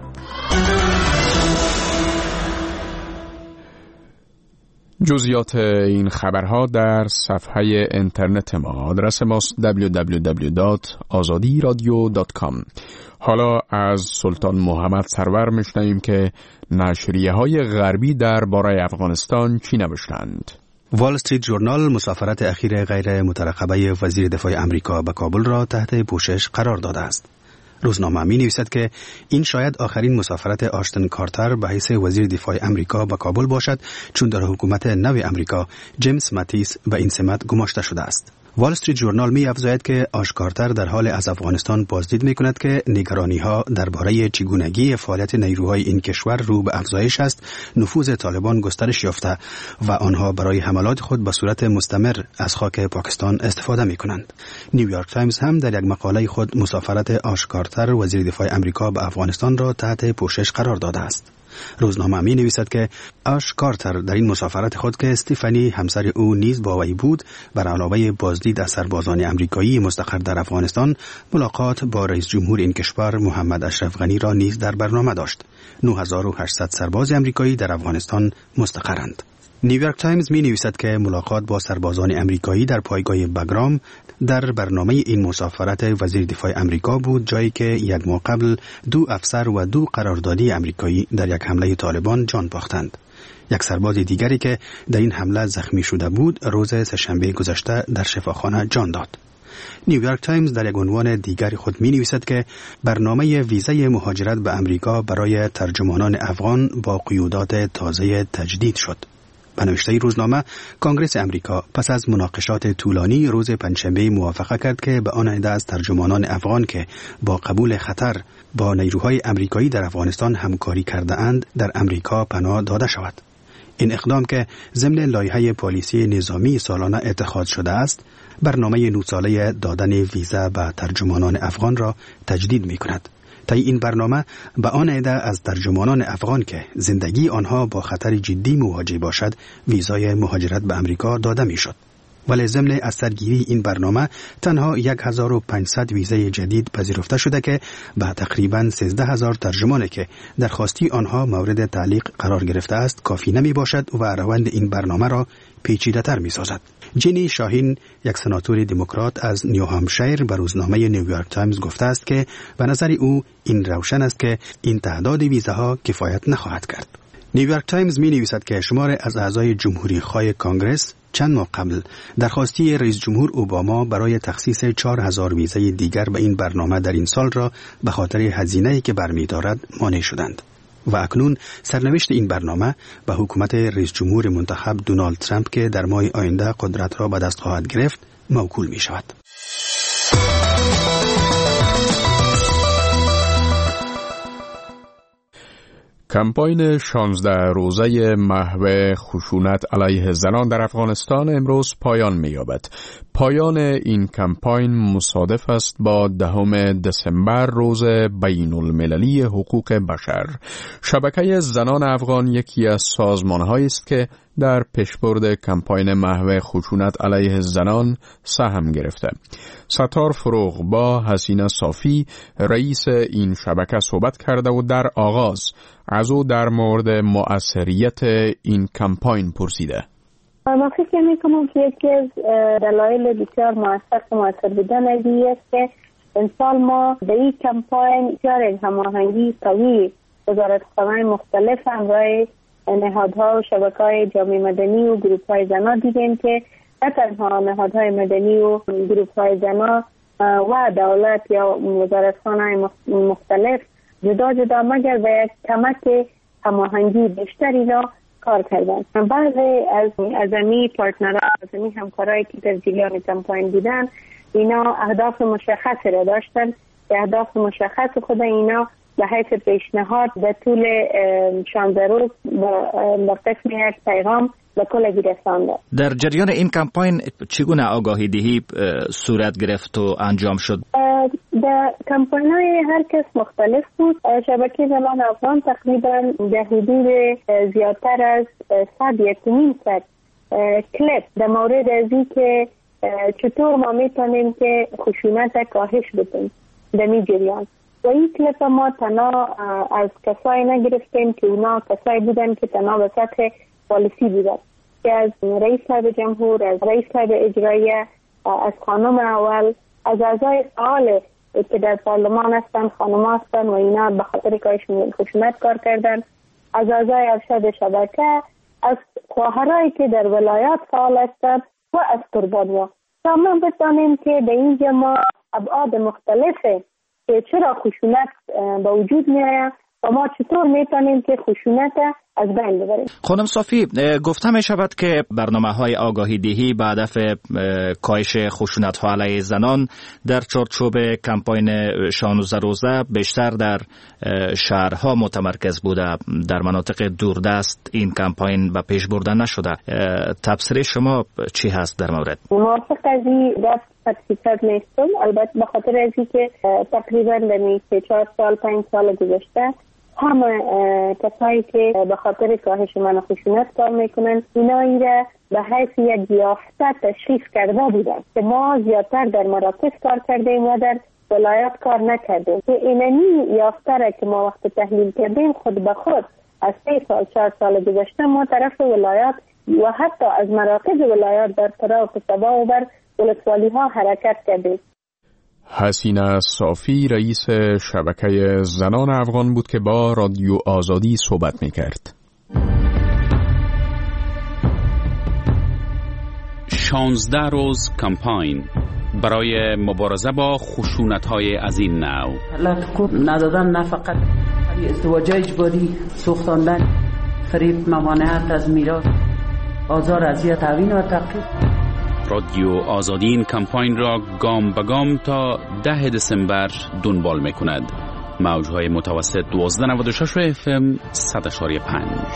جزئیات این خبرها در صفحه اینترنت ما. آدرس ماست دبلیو دبلیو دبلیو دات آزادی رادیو دات کام. حالا از سلطان محمد سرور میشنویم که نشریه های غربی درباره افغانستان چی نوشتند. وال استریت ژورنال مسافرت اخیر غیر مترقبه وزیر دفاع آمریکا به کابل را تحت پوشش قرار داده است. روزنامه می نویسد که این شاید آخرین مسافرت آشتن کارتر به حیث وزیر دفاع آمریکا به کابل باشد، چون در حکومت نو آمریکا جیمز ماتیس به این سمت گماشته شده است. وال استریت ژورنال می افزاید که آشکارتر در حال از افغانستان بازدید می کند که نگرانی ها درباره چگونگی فعالیت نیروهای این کشور رو به افزایش است، نفوذ طالبان گسترش یافته و آنها برای حملات خود به صورت مستمر از خاک پاکستان استفاده می کنند. نیویورک تایمز هم در یک مقاله خود مسافرت آشکارتر وزیر دفاع آمریکا به افغانستان را تحت پوشش قرار داده است. روزنامه می نویسد که آش کارتر در این مسافرت خود که استیفانی همسر او نیز با وی بود، بر علاوه بازدید از سربازان آمریکایی مستقر در افغانستان، ملاقات با رئیس جمهور این کشور محمد اشرف غنی را نیز در برنامه داشت. نه هزار و هشتصد سرباز آمریکایی در افغانستان مستقرند. نیویورک تایمز می نویسد که ملاقات با سربازان آمریکایی در پایگاه بگرام در برنامه این مسافرت وزیر دفاع آمریکا بود، جایی که یک ماه قبل دو افسر و دو قراردادی آمریکایی در یک حمله طالبان جان باختند. یک سرباز دیگری که در این حمله زخمی شده بود روز سه‌شنبه گذشته در شفاخانه جان داد. نیویورک تایمز در یک عنوان دیگری خود می نویسد که برنامه ویزای مهاجرت به آمریکا برای ترجمانان افغان با قیودات تازه تجدید شد. به نوشته روزنامه، کنگره آمریکا پس از مناقشات طولانی روز پنجشنبه موافقه کرد که به آن عده از ترجمانان افغان که با قبول خطر با نیروهای آمریکایی در افغانستان همکاری کرده اند در امریکا پناه داده شود. این اقدام که ضمن لایحه پالیسی نظامی سالانه اتخاذ شده است، برنامه نو ساله دادن ویزا به ترجمانان افغان را تجدید می کند. طی این برنامه به آن عده از ترجمانان افغان که زندگی آنها با خطر جدی مواجه باشد ویزای مهاجرت به امریکا داده می شد. ولی ضمن از سرگیری این برنامه تنها هزار و پانصد ویزای جدید پذیرفته شده که به تقریباً سیزده هزار ترجمانی که درخواستی آنها مورد تعلیق قرار گرفته است کافی نمی باشد و روند این برنامه را پیچیده تر می سازد. جینی شاهین، یک سناتور دموکرات از نیو همشایر، به روزنامه نیویورک تایمز گفته است که به نظر او این روشن است که این تعداد ویزاها کفایت نخواهد کرد. نیویورک تایمز می نویسد که شمار از اعضای جمهوری خواه کانگرس چند ماه قبل درخواستی رئیس جمهور اوباما برای تخصیص چهار هزار ویزای دیگر به این برنامه در این سال را به خاطر هزینه‌ای که برمی‌دارد مانع شدند. و اکنون سرنوشت این برنامه به حکومت رئیس جمهور منتخب دونالد ترامپ که در ماه آینده قدرت را به دست خواهد گرفت موکول می شود. کمپاین شانزده روزه محو خشونت علیه زنان در افغانستان امروز پایان می‌یابد. پایان این کمپاین مصادف است با دهم دسامبر روز بین المللی حقوق بشر. شبکه زنان افغان یکی از سازمان‌هایی است که در پیشبرد کمپاین محو خشونت علیه زنان سهم گرفته. ستار فروغ با حسینه صافی رئیس این شبکه صحبت کرده و در آغاز از او در مورد مؤثریت این کمپاین پرسیده. من فکر میکنم که یکی از دلایل بسیار موثر و موثر بودن ازی است که امسال ما به این کمپاین بسیار هماهنگی قوی وزارتخانه‌های مختلف همراه نهادها و شبکه‌های جامعه مدنی و گروه‌های زنان دیدیم که نه تنها نهادهای مدنی و گروه‌های زنان و دولت یا وزارتخانه‌های مختلف جدا جدا مگر به یک کمک هماهنگی بیشتری را کار کردن. بعضی از ازمی پارتنرها، ازمی همکارایی که در جریان کمپاین بودن اینا اهداف مشخصی را داشتن که اهداف مشخص خود اینا به حیث پیشنهاد به طول شانزده روز با قسم یک پیغام به کلگی رسانده. در جریان این کمپاین چگونه آگاهی دهی صورت گرفت و انجام شد؟ در کمپاین های هر کس مختلف بود. شبکه زنان افغان تقریبا در حدود زیادتر از صد یک و نیم صد کلیپ در مورد ازی که چطور ما میتونیم که خشونت کاهش بدیم در می جریان. و این کلیپ ما تنها از کسایی نگرفتیم که اونا کسایی بودن که تنها به سطح پالیسی بودن که از رئیس صاحب جمهور، از رئیس صاحب اجرایه، از خانم اول، از اعضای فعال که در پارلمان هستن، خانم هستن و اینا به خاطر کاهش خشونت کار کردن، از اعضای ارشد شبکه، از خواهرایی که در ولایات فعال هستن و از قربانیان. تا ما بتانیم که به اینجا ما ابعاد مختلفه که چرا خشونت به وجود میآید و ما چطور میتونیم که خشونت از بین ببریم. خانم صافی، گفته می شود که برنامه های آگاهی دهی به هدف کاهش خشونت ها علیه زنان در چارچوب کمپاین شانزده روزه بیشتر در شهرها متمرکز بوده، در مناطق دوردست این کمپاین به پیش برده نشده. تفسیر شما چی هست در مورد؟ موافق از این فکر نیستم، البته به خاطر ازی که تقریبا در سه چهار سال پنج سال گذشته همه کسایی که به خاطر کاهش من خشونت کار میکنن اینا ایره به حیث یک یافته تشخیص کرده بودن که ما زیادتر در مراکز کار کردیم و در ولایات کار نکردیم که اینمی یافته را که ما وقت تحلیل کردیم خود به خود از سه سال چهار سال گذشته ما طرف ولایات و حتی از مراکز ولایات در طرف سبا و بر ولسوالی ها حرکت کردیم. حسینه صافی رئیس شبکه زنان افغان بود که با رادیو آزادی صحبت می‌کرد. شانزده روز کمپاین برای مبارزه با خشونت‌های از این نوع. لطفاً ندادن نه فقط ازدواج اجباری، سوختاندن، فریب، ممانعت از میراث، آزار، اذیت، توهین و تعقیب. رادیو آزادی این کمپاین را گام به گام تا ده دسامبر دنبال میکند. موجهای متوسط دوازده نود و شش و اف ام صد و پنج.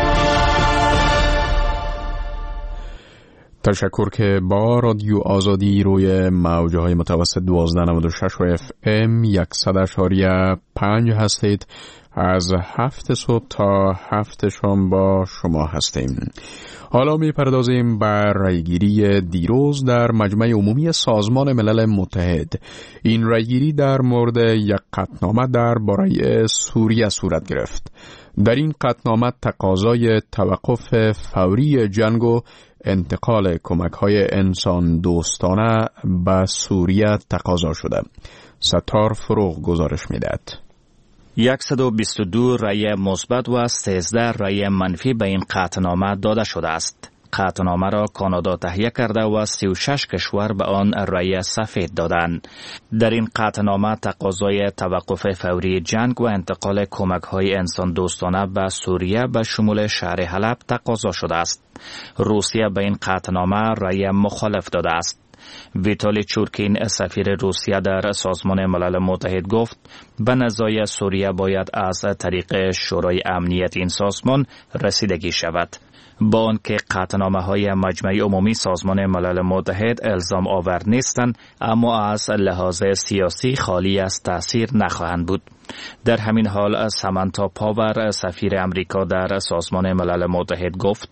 تشکر که با رادیو آزادی روی موجهای متوسط دوازده نود و شش و اف ام صد و پنج هستید. از هفت صبح تا هفت شام با شما هستیم. حالا می پردازیم بر رایگیری دیروز در مجمع عمومی سازمان ملل متحد. این رایگیری در مورد یک قطعنامه درباره سوریه صورت گرفت. در این قطعنامه تقاضای توقف فوری جنگ و انتقال کمک‌های انسان دوستانه به سوریه تقاضا شده. ستار فروغ گزارش می‌دهد. صد و بیست و دو رأی مثبت و سیزده رأی منفی به این قطعنامه داده شده است. قطعنامه را کانادا تهیه کرده و سی و شش کشور به آن رأی سفید دادند. در این قطعنامه تقاضای توقف فوری جنگ و انتقال کمک‌های انسان دوستانه به سوریه به شمول شهر حلب تقاضا شده است. روسیه به این قطعنامه رأی مخالف داده است. ویتالی چورکین سفیر روسیه در سازمان ملل متحد گفت به نزاع سوریه باید از طریق شورای امنیت این سازمان رسیدگی شود. با آنکه قطعنامه‌های مجمع عمومی سازمان ملل متحد الزام آور نیستند، اما از لحاظ سیاسی خالی از تأثیر نخواهند بود. در همین حال سامانتا پاور سفیر امریکا در سازمان ملل متحد گفت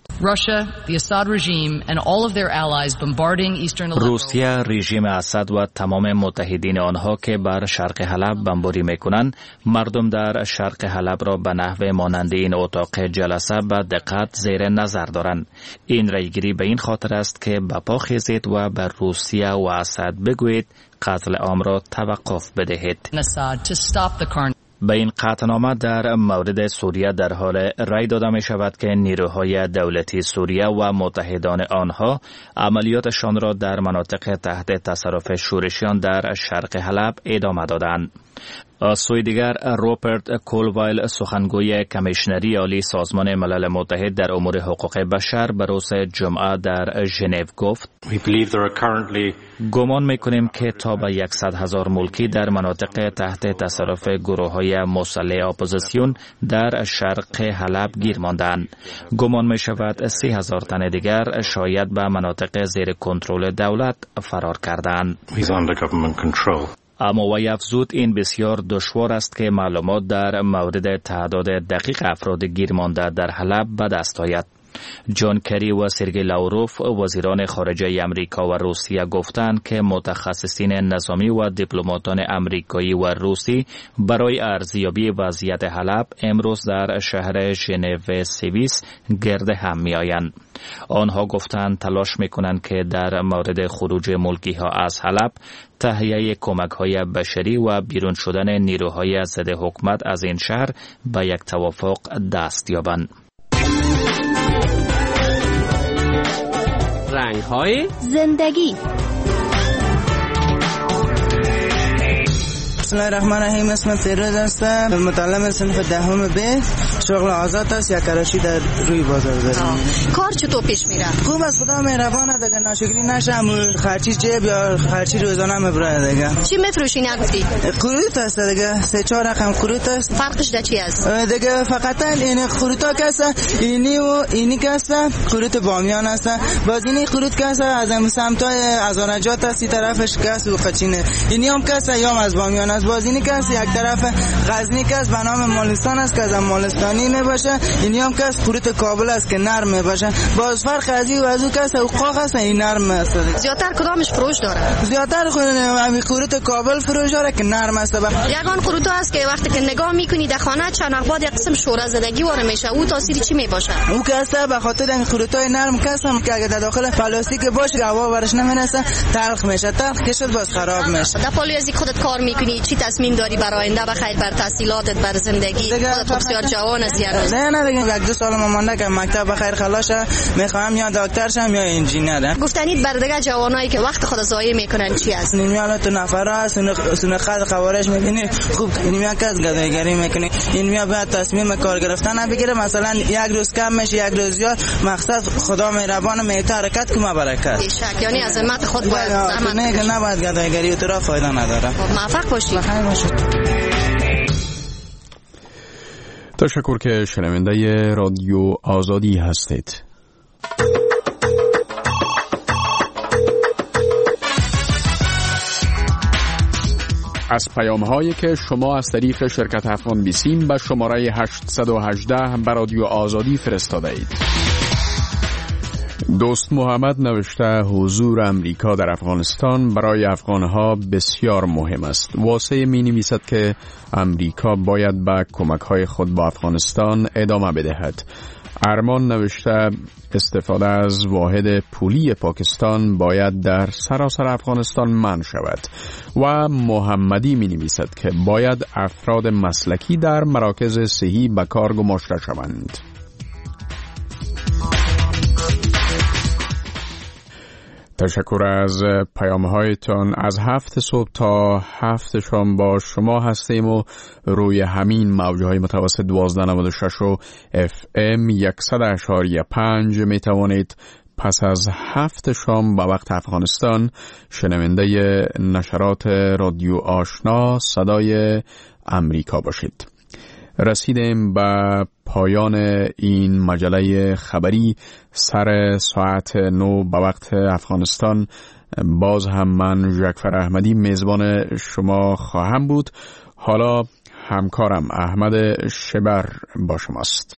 روسیه رژیم اسد و تمام متحدین آنها که بر شرق حلب بمباری میکنند مردم در شرق حلب را به نحو مانند این اتاق جلسه به دقت زیر نظر دارند. این رایگیری به این خاطر است که به پا خیزید و به روسیه و اسد بگویید قتل عام را توقف بدهید. به این قطعنامه در مورد سوریه در حال رای داده می شود که نیروهای دولتی سوریه و متحدان آنها عملیاتشان را در مناطق تحت تصرف شورشیان در شرق حلب ادامه دادند. از سوی دیگر روپرت کولوایل سخنگوی کمیشنری عالی سازمان ملل متحد در امور حقوق بشر به روز جمعه در ژنو گفت گمان میکنیم که تا به صد هزار ملکی در مناطق تحت تصرف گروه‌های مسلح اپوزیسیون در شرق حلب گیر ماندند. گمان می شود سی هزار تن دیگر شاید به مناطق زیر کنترل دولت فرار کردند. اما وی افزود این بسیار دشوار است که معلومات در مورد تعداد دقیق افراد گیر مانده در حلب به دست آید. جان کری و سرگئی لاوروف وزیران خارجه امریکا و روسیه گفتند که متخصصین نظامی و دیپلماتان امریکایی و روسی برای ارزیابی وضعیت حلب امروز در شهر ژنو سوئیس گرد هم میآیند. آنها گفتند تلاش میکنند که در مورد خروج ملکی ها از حلب، تهیه کمک های بشری و بیرون شدن نیروهای ضد حکومت از این شهر به یک توافق دست یابند. رنگ‌های زندگی. بسم الله الرحمن الرحیم. اسم فیروز هستم، متعلم صنف دهم ب. شغل آزاد است، یک کراشی در روی بازار دارم. کار چطور پیش میره؟ خوب است، خدا مهربانه. دیگه ناشکری نشم، خرچی جیب یا خرچی روزانه میبره دیگه. چی میفروشی نگفتی؟ قروت است دیگه، سه چهار رقم قروت است. فرقش ده چی است؟ دیگه فقط این قروتا کسا اینی و اینی کسا قروت بامیان است. باز اینی قروت کسا از هم سمتای از آنجات است، طرفش کس و قچینه. اینی هم کسا یا از بامیان است. باز اینی کس یک طرف غزنی کس به نام مالستان است که از مالستانی میباشه. اینی هم کس قروت کابل است که نرم میباشه. باز فرق از این و از اون کس اوقاق است، این نرم است. زیادتر کدامش فروش داره؟ زیادتر همین قروت کابل فروش داره که نرم است. یگان قروت است که وقتی که نگاه میکنی در خانه چند بعد یک قسم شوره زدگی واره میشه. او تاثیر چی میباشه؟ او کسا به خاطر این قروتای نرم کسا که اگه در داخل پلاستیک باشه هوا ورش نمیرسه، تلخ میشه. تلخ که شد باز خراب میشه. در پالیازی خودت کار میکنی، چی تصمیم داری برای آینده؟ بخیر بر تحصیلاتت، بر زندگی خودت بسیار جوان هستی. نه نه دیگه یک دو سال مونده که مکتب بخیر خلاص شه، میخوام یا دکتر شم یا انجینیر. گفتنید بر دیگه جوانایی که وقت خود ضایع میکنن چی است؟ نیمیالا تو نفرا سن خد خوارش میبینی خوب نیمیا کس گدایگری میکنی. این میا بعد تصمیم کار گرفتن بگیره، مثلا یک روز کم میشه یک روز زیاد، مقصد خدا مهربان میته حرکت کنه برکت. شک یعنی عظمت خود باید زحمت نه که نباید گدایگری تو را فایده نداره. موفق باشی. بخیر باشید. تشکر که شنونده رادیو آزادی هستید. از پیام هایی که شما از طریق شرکت افغان بیسیم به شماره هشت یک هشت به رادیو آزادی فرستاده اید. دوست محمد نوشته حضور امریکا در افغانستان برای افغانها بسیار مهم است. واسه می نویسد که امریکا باید به کمک های خود با افغانستان ادامه بدهد. ارمان نوشته استفاده از واحد پولی پاکستان باید در سراسر افغانستان منع شود. و محمدی می نویسد که باید افراد مسلکی در مراکز صحی به کار گماشته شوند. تشکر از پیام‌هایتان. از هفت صبح تا هفت شام با شما هستیم و روی همین موج‌های متوسط دوازده نود و شش و اف ام صد اشاری پنج می توانید پس از هفت شام با وقت افغانستان شنونده نشرات رادیو آشنا صدای امریکا باشید. رسیدیم به پایان این مجله خبری سر ساعت نو به وقت افغانستان. باز هم من ژکفر احمدی میزبان شما خواهم بود. حالا همکارم احمد شبر با شماست.